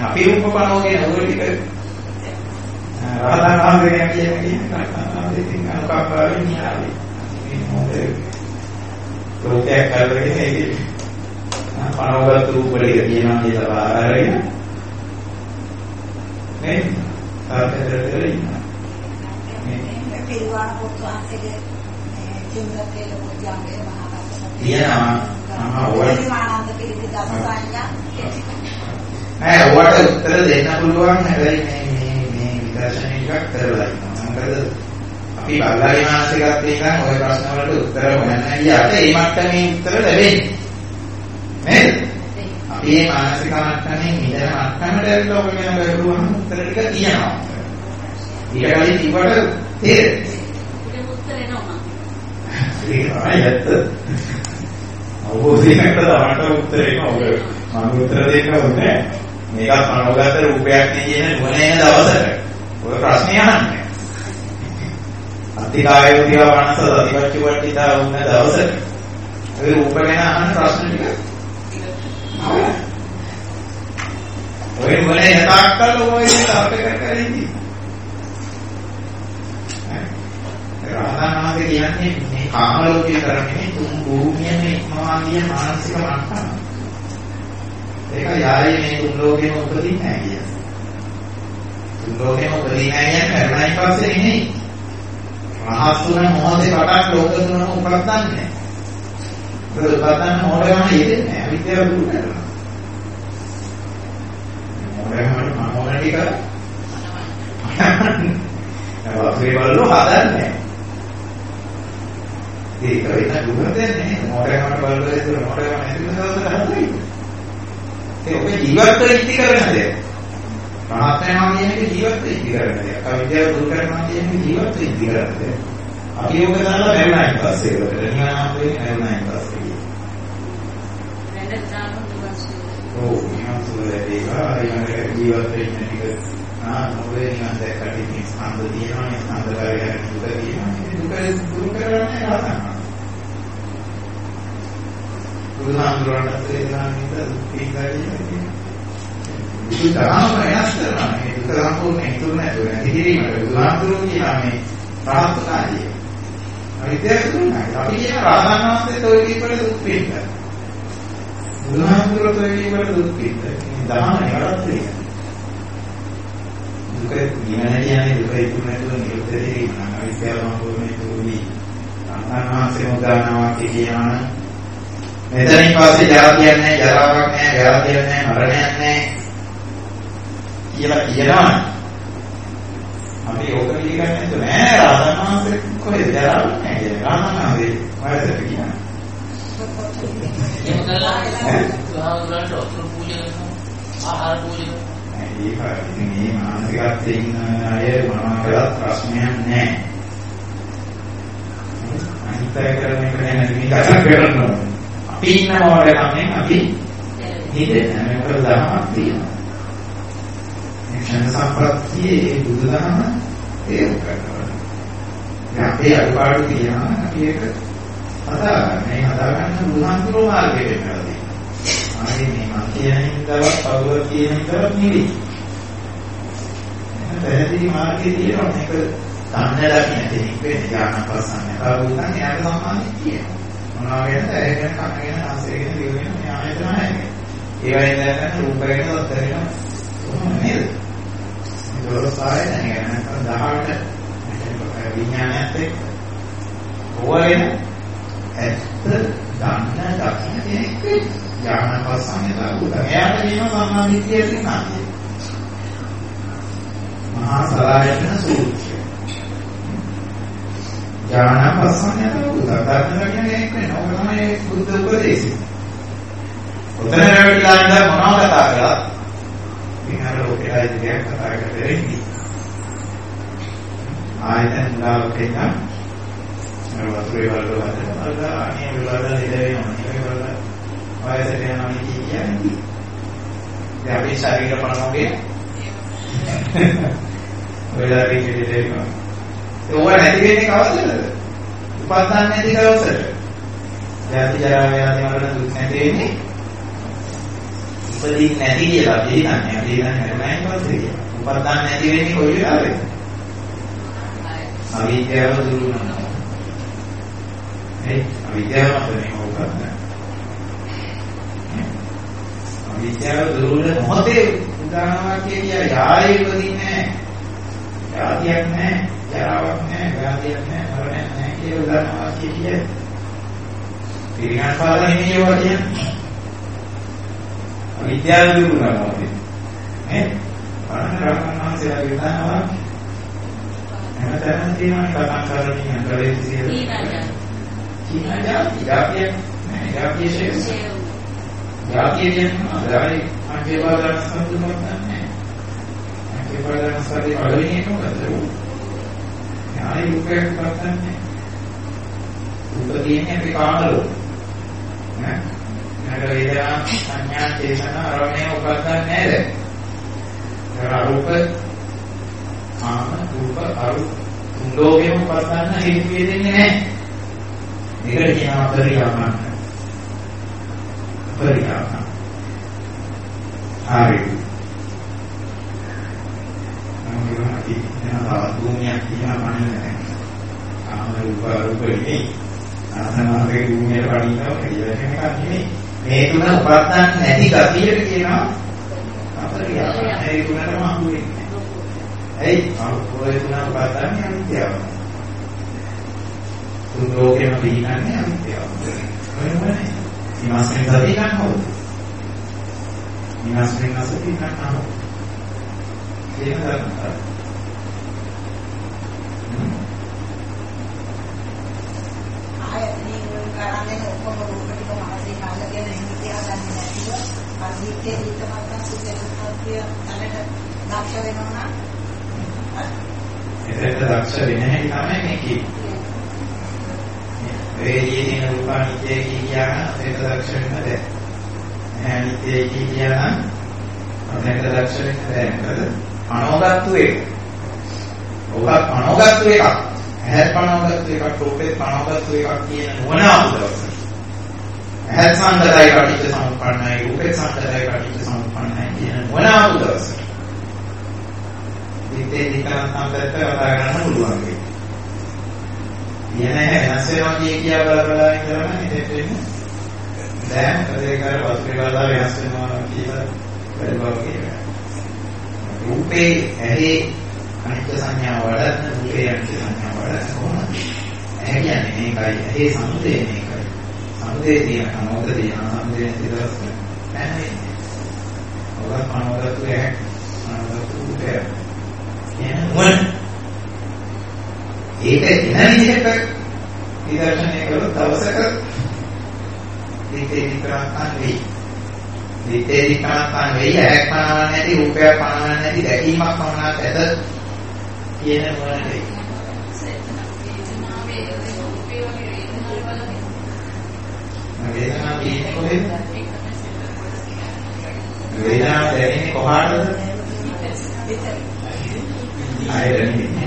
අපි රූපපනෝගේ නෝර ටික රහතන් වහන්සේ කියන කියන්නේ ඉතින් අනුකම්පාවෙන් නියාවේ. මේ මොකද ලෝකයක් කරගෙන ඉන්නේ. පනෝගත රූප ටික කියනවා කියලා ආරගෙන නේ තාපෙදරේ ඉන්නවා. මේ පිළිවාන පොත්වහන්සේගේ ජීවිතයේ ලෝකයන්ගේ මහාකාශ තියෙනවා. ආ ඔය ආනන්ද පිළිති දසසඤ්ඤා නෑ ඔයාට උත්තර දෙන්න පුළුවන් හැබැයි මේ මේ මේ විදර්ශන එකක් කරලා ඉන්නවා. මොකද අපි බල්ලාගේ මානසිකත්වයෙන් ඉඳන් ඔය ප්‍රශ්න වලට උත්තර හොයන්න ගියාට ඒ මට්ටමේ උත්තර ලැබෙන්නේ. නේද? අපි මේ මානසික මට්ටමේ මිදෙන මට්ටමට ඇවිල්ලා ඔය ගැන බැලුවම උත්තර ටික තියෙනවා. ඊට කලින් ඉවට තේරෙන්නේ. ඒක උත්තරේ නෝ ඒක ආයෙත් අවබෝධයකට තමයි උත්තරේ නෝ. මම උත්තර දෙන්න ඕනේ. මේකත් මනෝගත රූපයක් නේ කියන නුවණ එන දවසට. ඔය ප්‍රශ්නේ අහන්නේ. අතිකාය උදියා වනස අතිවච්ච වට්ටිතා වුණ දවසට. ඔය රූප ගැන අහන ප්‍රශ්න ටික. ඔය මොලේ හිතාක්කල් ඔය තාපේ කර කර ඉඳි. රාහනාගේ කියන්නේ මේ කාම ලෝකේ කරන්නේ තුන් භූමියේ ඉක්මවාගිය මානසික මට්ටම. ඒක යායේ මේ තුන් ලෝකෙම උපදින්නේ නැහැ කියන්නේ. තුන් ලෝකෙම උපදින්නේ නැහැ කියන්නේ මරණයි පස්සේ නෙමෙයි. රහත් තුන මොහොතේ පටන් ලෝක තුනම උපදින්නේ. ඒක උපදින්න මොඩේම යෙදෙන්නේ නැහැ. අවිද්‍යාව දුරු කරනවා. මොඩේම මොනවද කියලා? ඒක වලු හදන්නේ. ඒක වෙන දුර දෙන්නේ මොඩේම බලවල ඉතල මොඩේම ඇතුළත හදන්නේ. ඒ ඔබේ ජීවත් වෙන්න ඉති කරන දේ. මහත්මයා කියන්නේ ජීවත් වෙන්න ඉති කරන දේ. අවිද්‍යාව දුරු කරනවා කියන්නේ ජීවත් වෙන්න ඉති කරන දේ. අපි ඔබ දාලා මරණයි පස්සේ ඒකට නිවනාවේ මරණයි පස්සේ. වෙන දාන දුවස්සේ. ඔව් නිවන්සුලේ ඒක ජීවත් වෙන්න ටික ආ මොලේ නිවන් දැක්කට මේ ස්කන්ධ තියෙනවා මේ ස්කන්ධ කාර්යයන් දුක තියෙනවා. දුක දුරු කරන්නේ නැහැ. බුදුහාමුදුරන්ට තේරෙන්නේ දුක්ඛීකාරිය. දුක තරම වෙනස් කරනවා. මේ දුක සම්පූර්ණ ඉතුරු නැතුව නැතිවීමට බුදුහාමුදුරුවෝ කියන මේ ප්‍රාර්ථනායි. අවිද්‍යාව දුන්නා. අපි කියන රාහනාන්තේ ඔය කීපවල දුක් පිට. බුදුහාමුදුරුවෝ ඔය කීපවල දුක් පිට. දහම නිවරත් වෙයි. දුක ගිනන කියන්නේ දුක ඉතුරු නැතුව නිරුද්ධ වෙනවා. අවිද්‍යාව සම්පූර්ණ ඉතුරුයි. රාහනාන්තේ උදානවා කියනවා. මෙතනින් පස්සේ ජාතියක් නැහැ, ජරාවක් නැහැ, ව්‍යාධියක් නැහැ, මරණයක් නැහැ කියලා කියනවා. අපි ඕක පිළිගන්නේ නැතුව නෑ රාමනාන්සේ කොහෙද ජරාවක් නැහැ කියලා. රාමනාන්සේ වයසට කියනවා. ඒක කරලා සුහාමුදුරන්ට ඔක්කොම පූජා කරනවා. ආහාර පූජා කරනවා. ඒක ඉතින් මේ මානසිකත්වයේ ඉන්න අය මොනවා කරත් ප්‍රශ්නයක් නැහැ. අනිත් අය කරන එක නෑ නේද මේ කතා කරනවා. පින්න මොඩේ නම් අපි හිතේ මේක දහමක් තියෙනවා. මේ ක්ෂණ සම්ප්‍රත්‍යයේ බුදුදහම ඒක කරනවා. අපේ අඩපාඩු තියෙනවා අපි ඒක හදාගන්න. මේ හදාගන්න බුදුහන්තුරෝ මාර්ගය වෙනවා. ආයේ මේ මම කියන ඉඳලා පවුල කියන ඉඳලා නිවි. පැහැදිලි මාර්ගය තියෙනවා. මේක දන්නේ දකින්න දෙන්නේ වෙන්නේ ඥානපස්සන්න. කවුරුන් එයාට සම්මානිත කියනවා. මොනවාගෙනද ඇගෙන කනගෙන ආසයෙන් දිවෙන මේ ආයතන නැහැ. ඒවා ඉඳන් රූප ගැන උත්තරේන කොහොමද නේද? ඒක රසායන නැහැ. දහවට විඥානයත් එක්ක ඕවගෙන ඇත්ත දන්න දකින්න කෙනෙක් ඥානපස්සන්නලා උදා. එයාට මේව සම්මාදිටිය තියෙනවා. මහා සලායතන සූත්‍රය. ඥානපස්සන්නලා උදා. දන්න කියන්නේ ඒක නේ. ඔබ තමයි බුද්ධ උපදේශය. උතන රැවිලා ඉඳන් මොනවද කතා කරලා? විහාර ලෝකයේ ඉතිරියක් කතා කරලා ඉන්නේ. ආයතන දාලකේ නම් වතුරේ වල වල අනේ වල ඉඳේනවා. ඒ වල වයසට යනවා කියන්නේ. දැන් අපි ශරීර පණෝගේ වෙලා ඉඳේනවා. ඒ ඕවා නැති වෙන්නේ කවදද? උපන්දන්නේ නැති දවසට. ජාති ජරා ව්‍යාධි මරණ දුක් නැති වෙන්නේ උපදින්නේ නැති කියලා අපි හිතන්නේ. අපි හිතන්නේ නැහැ පස්සේ කියලා. උපදින්න නැති වෙන්නේ කොයි වෙලාවෙද? අවිද්‍යාව දුරු වෙනවා. ඒ අවිද්‍යාව තමයි මොකක්ද? අවිද්‍යාව දුරු වෙන මොහොතේ උදාහරණ වාක්‍යය කිය යායේ උපදින්නේ නැහැ. යාතියක් නැහැ, ජරාවක් නැහැ, ව්‍යාධියක් නැහැ, මරණයක් නැහැ කියලා උදාහරණ වාක්‍යය කිය. පිරිනමන පාද නෙමෙයි ඒවා කියන්නේ. අවිද්‍යාව දුරු වෙනවා කියන්නේ. නේ? බලන්න රහතන් වහන්සේලා විදානවා. හැමතැනම තියෙනවා කතා කරන්නේ අන්තරේ සියලු. චීනා ජාති ජාතිය නෑ ජාතිය ශේෂ. ජාතිය කියන්නේ අදායි අන්තිම බාධා සම්පූර්ණ නැහැ. අන්තිම බාධා සම්පූර්ණ පළවෙනි එක මොකද? ඥානි රූපයක් පත්තන්නේ. රූප කියන්නේ අපි කාමලෝ. ඈ නේද වේදනා සංඥා චේතන අරමුණේ උපදින්නේ නේද? රූප කාම රූප අරූප තුන්ලෝකෙම උපදින්න හේතු වෙන්නේ නැහැ. මේකට කියනවා පරියාමන. පරියාමන. හරි. මම කියනවා භූමියක් කියනවා මනින්නේ. කාම රූප අරූප නෙමෙයි. ආසනාවේ භූමියට පරිණාම කියලා එකක් නෙමෙයි. මේ තුන උපදින්න නැති ගතියට කියනවා අපරියාමන. ඒ තුනටම අහු වෙන්නේ. ඇයි අරෝපේ තුන උපදින්නේ අනිත්‍යව. තුන් ලෝකෙම පිළිගන්නේ අනිත්‍යව. වෙනවනේ. විනාශයෙන් සතිය ගන්නවද? විනාශයෙන් සතිය ගන්නවද? ඒක ගන්නවා. ආයතනේ වල කරන්නේ ඔක්කොම රූප ටික මාසේ කාලගෙන ඉන්නේ හදන්නේ නැතිව අනිත්‍ය හිතමත් සුද්ධ සත්‍ය තලට දක්ෂ වෙනවා නම් ඒකට දක්ෂ වෙන්නේ නැහැ තමයි මේ කියන්නේ. වේදී දින රූපානිත්‍ය කියනවා ඒක දක්ෂ වෙන්න බැහැ. අනිත්‍ය කියනවා අපේක දක්ෂ වෙන්න බැහැ. අනෝගත්තු එක. ඔක අනෝගත්තු එකක්. ඇහැ පනෝගත්තු එකක් රූපේ පනෝගත්තු එකක් කියන නුවණ ආපුදවස. ඇහැ සංගතයි කටිච්ච සම්පන්නයි රූපේ සංගතයි කටිච්ච සම්පන්නයි කියන නුවණ ආපුදවස. ඉතින් නිකන්තන්ට කතා කරන්න පුළුවන් වෙයි. කියන්නේ වෙනස් වෙනවා කිය කියා බල බල ඉඳලා ඉතින් වෙන්නේ. දැන් කදේ කර වස්ත්‍රවල වෙනස් වෙනවා කියලා බලනවා කියන්නේ. රූපේ ඇහි අනිත්‍ය සංඥා වඩන රූපේ අනිත්‍ය සංඥා වඩන කොහොමද? ඇහැ කියන්නේ මේකයි ඇහි සමුදේ මේකයි. සමුදේ තියෙන මොකද තියෙන සමුදේ ඉදරස් නැහැ. ඔබ පනවගත්තු ඇහැ පනවගත්තු රූපය නුවණ ඒක එන විදිහට විදර්ශනය කළොත් දවසක දීතේ වික්‍රාන්තන් වෙයි. දීතේ වික්‍රාන්තන් වෙයි ඇයක් පනවන්නේ නැති රූපයක් පනවන්නේ නැති දැකීමක් පමණක් ඇත කියන නුවණ වෙයි. වේදනාව කියන්නේ කොහෙද? වේදනාව දැනෙන්නේ කොහාටද? ආයතනෙ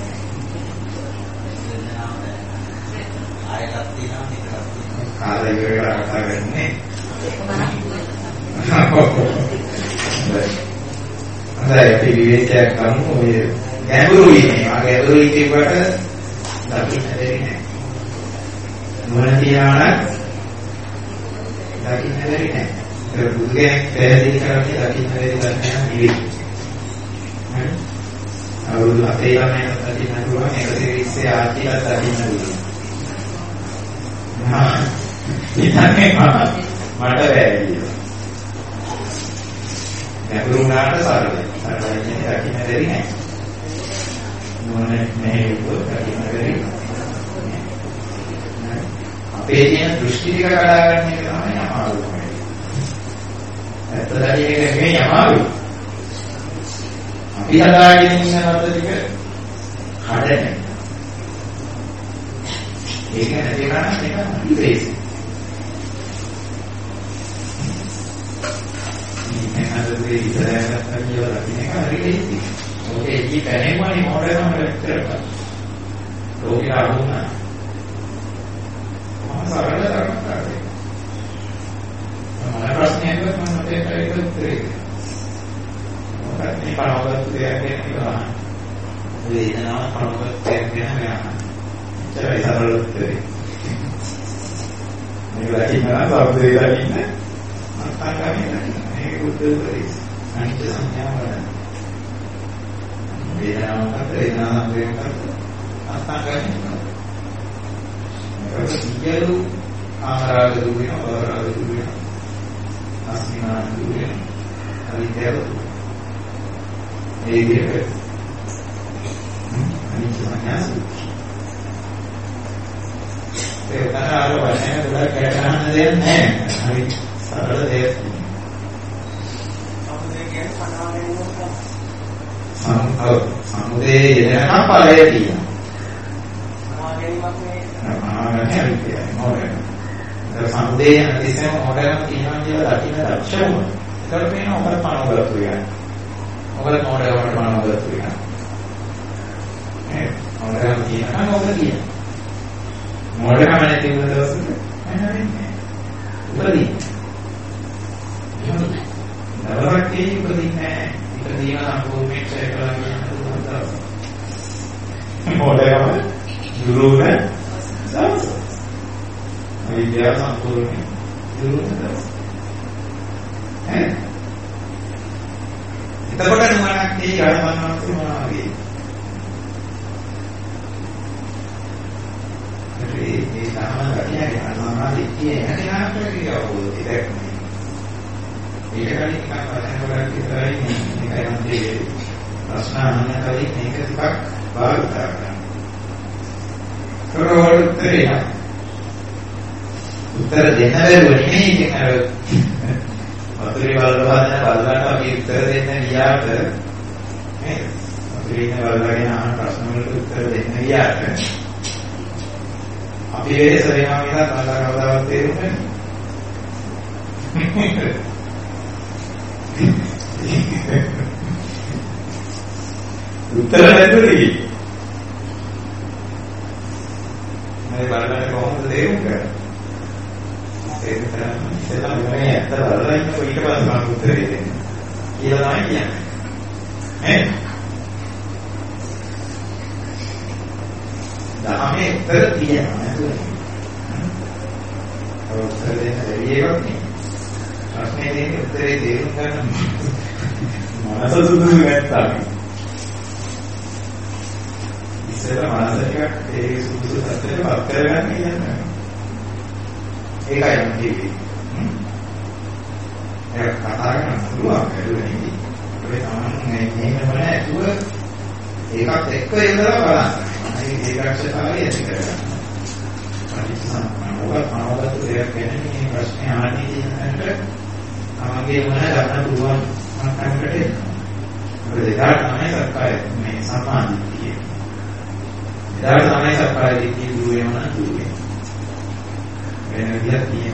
ආයතත් තියෙනවා විතරක් කාලය වේලා කතා කරන්නේ හොඳයි අපි විවේචනය කරමු ඔය ගැඹුරුයි නේ ආ ගැඹුරුයි කියවට දකින්න දෙන්නේ නැහැ මොන තියාන දකින්න දෙන්නේ නැහැ ඒක බුදුගේ පැහැදිලි කරන්නේ දකින්න දෙන්නේ නැහැ නෙවෙයි අවුරුදු අපේ ළමයි දකින්න පුළුවන් එකසිය විස්සේ ආර්ථිකත් දකින්න පුළුවන්. හා ඉතින් මට බැහැ. ගැඹුරුනාට සාරයි. සාරයි කියන්නේ දකින්න බැරි නෑ. මොනේ මේ උඩ දකින්න බැරි. අපේ තියෙන දෘෂ්ටි ටික කඩා ගන්න එක තමයි අමාරුම. ඇත්තටම ඒක නෙමෙයි අමාරු. අපි හදාගෙන ඉන්න පද්ධතික කඩන. ඒක නැති කරන්නේ ඒක ඉතිරේසි. මේ හදේ ඉතරකට කියලා දකින්න එක හරි ලේසි. ඔකේ ඉති පැනෙන්නේ මොඩර්න් කරලා. ලෝකේ ආවුණා. මම සරල කරන්නේ. මම ප්‍රශ්නයක් මම හිතේ ඒක මේක දකින්න සබ්දේ දකින්න අත්ංගමේ දකින්න. මේක උද්දේශය. අනිත්‍ය සංඥාව වල. වේදනාවක් වේදනාවක් වේදනාවක් අත්ංගමේ. මේක සියලු ආරාග දුර වෙනවා, ආරාග දුර වෙනවා. අස්මිනා දුර වෙනවා. අවිද්‍යාව ඒ විදිහට අනිත්‍ය සංඥාව ඒ තරහව වශයෙන් උඩ කැටහන දෙයක් නැහැ. හරි සරල දෙයක්. සමුදේ කියන්නේ පනවගෙන ඉන්නවා. සම්පව සමුදේ එනකම් ඵලය තියෙනවා. පනවගෙනීමක් නේ. ආනේ හරි මොකද? ඒ සමුදේ යන දිශාව මොඩලක් තියෙනවා කියලා දකින්න දක්ෂම. ඒකට මේන ඔබට පනවගත්තු වෙනවා. ඔබට මොඩලකට පනවගත්තු වෙනවා. ඒ මොඩලක් තියෙනවා ඔබ තියෙනවා. මොඩකම නැති වුණ දවසක නැහැන්නේ. උපදී. නවරක් කී උපදී නැහැ. ඉපදීම සම්පූර්ණයෙන් ක්ෂය කළා කියන දවස. මොඩකම දුරුන දවස. විද්‍යාව සම්පූර්ණයෙන් දුරුන දවස. ඈ. එතකොට නුවණක් කී අරමන්නක් මොනවා වගේ. ඒ ඒ සාමාන්‍ය කතියගේ අනුමානයි කියන්නේ නැතිනම් කියවෝ ඒක. ඒක කලින් එකක් වශයෙන් වලක් විතරයි මේකයි මන්දේ ප්‍රශ්න අහන්න කලින් මේක ටිකක් භාවිත කරගන්න. කරවල උත්තරේ උත්තර දෙන්න බැරුවනේ ඉතින් අර වතුරේ වලවහන බලන්න අපි උත්තර දෙන්න ගියාට නේද? වතුරේ ඉන්න වලගෙන අහන ප්‍රශ්න වලට උත්තර දෙන්න ගියාට අපි වෙලේ සරියම විතර අල්ලා කවදාවත් තේරුන්නේ නැහැ. උත්තර නැතුනේ. මම බලන්නේ කොහොමද තේරුම් ගන්නේ? ඒක තමයි එතන මේ ඇත්ත බලලා ඉන්න ඊට පස්සේ මම උත්තරේ දෙන්නේ. කියලා තමයි කියන්නේ. ඈ දහමේ උත්තර තියෙනවා නේද? ඔය උත්තර දෙන්න බැරි එකක් නේ. ප්‍රශ්නේ දෙන්නේ උත්තරේ තේරුම් ගන්න මනස සුදුසු නැත්තම්. ඉස්සෙල්ල මනස ටිකක් ඒ සුදුසු තත්ත්වයට පත් කරගන්න කියන්නේ. ඒකයි මම කිව්වේ. හ්ම්. ඒක කතා කරන්න පුළුවන් නේද? ඒක තමයි මේ මොන ඇතුව ඒකත් එක්ක ඉඳලා බලන්න. ඒ ඒකක්ෂතාවය ඇති කරගන්න. පරිස්සම් මොකක්ද දෙයක් ගැන මේ ප්‍රශ්නේ අහන්නේ කියනකට තමන්ගේ මොන ගන්න පුළුවන් මට්ටමකට එනවා. ඒක දෙකට තමයි සක්කාය මේ සම්මාදිටිය. එදාට තමයි සක්කාය දිට්ඨිය දුර වෙනවා දුර වෙනවා. වෙන විදිහක්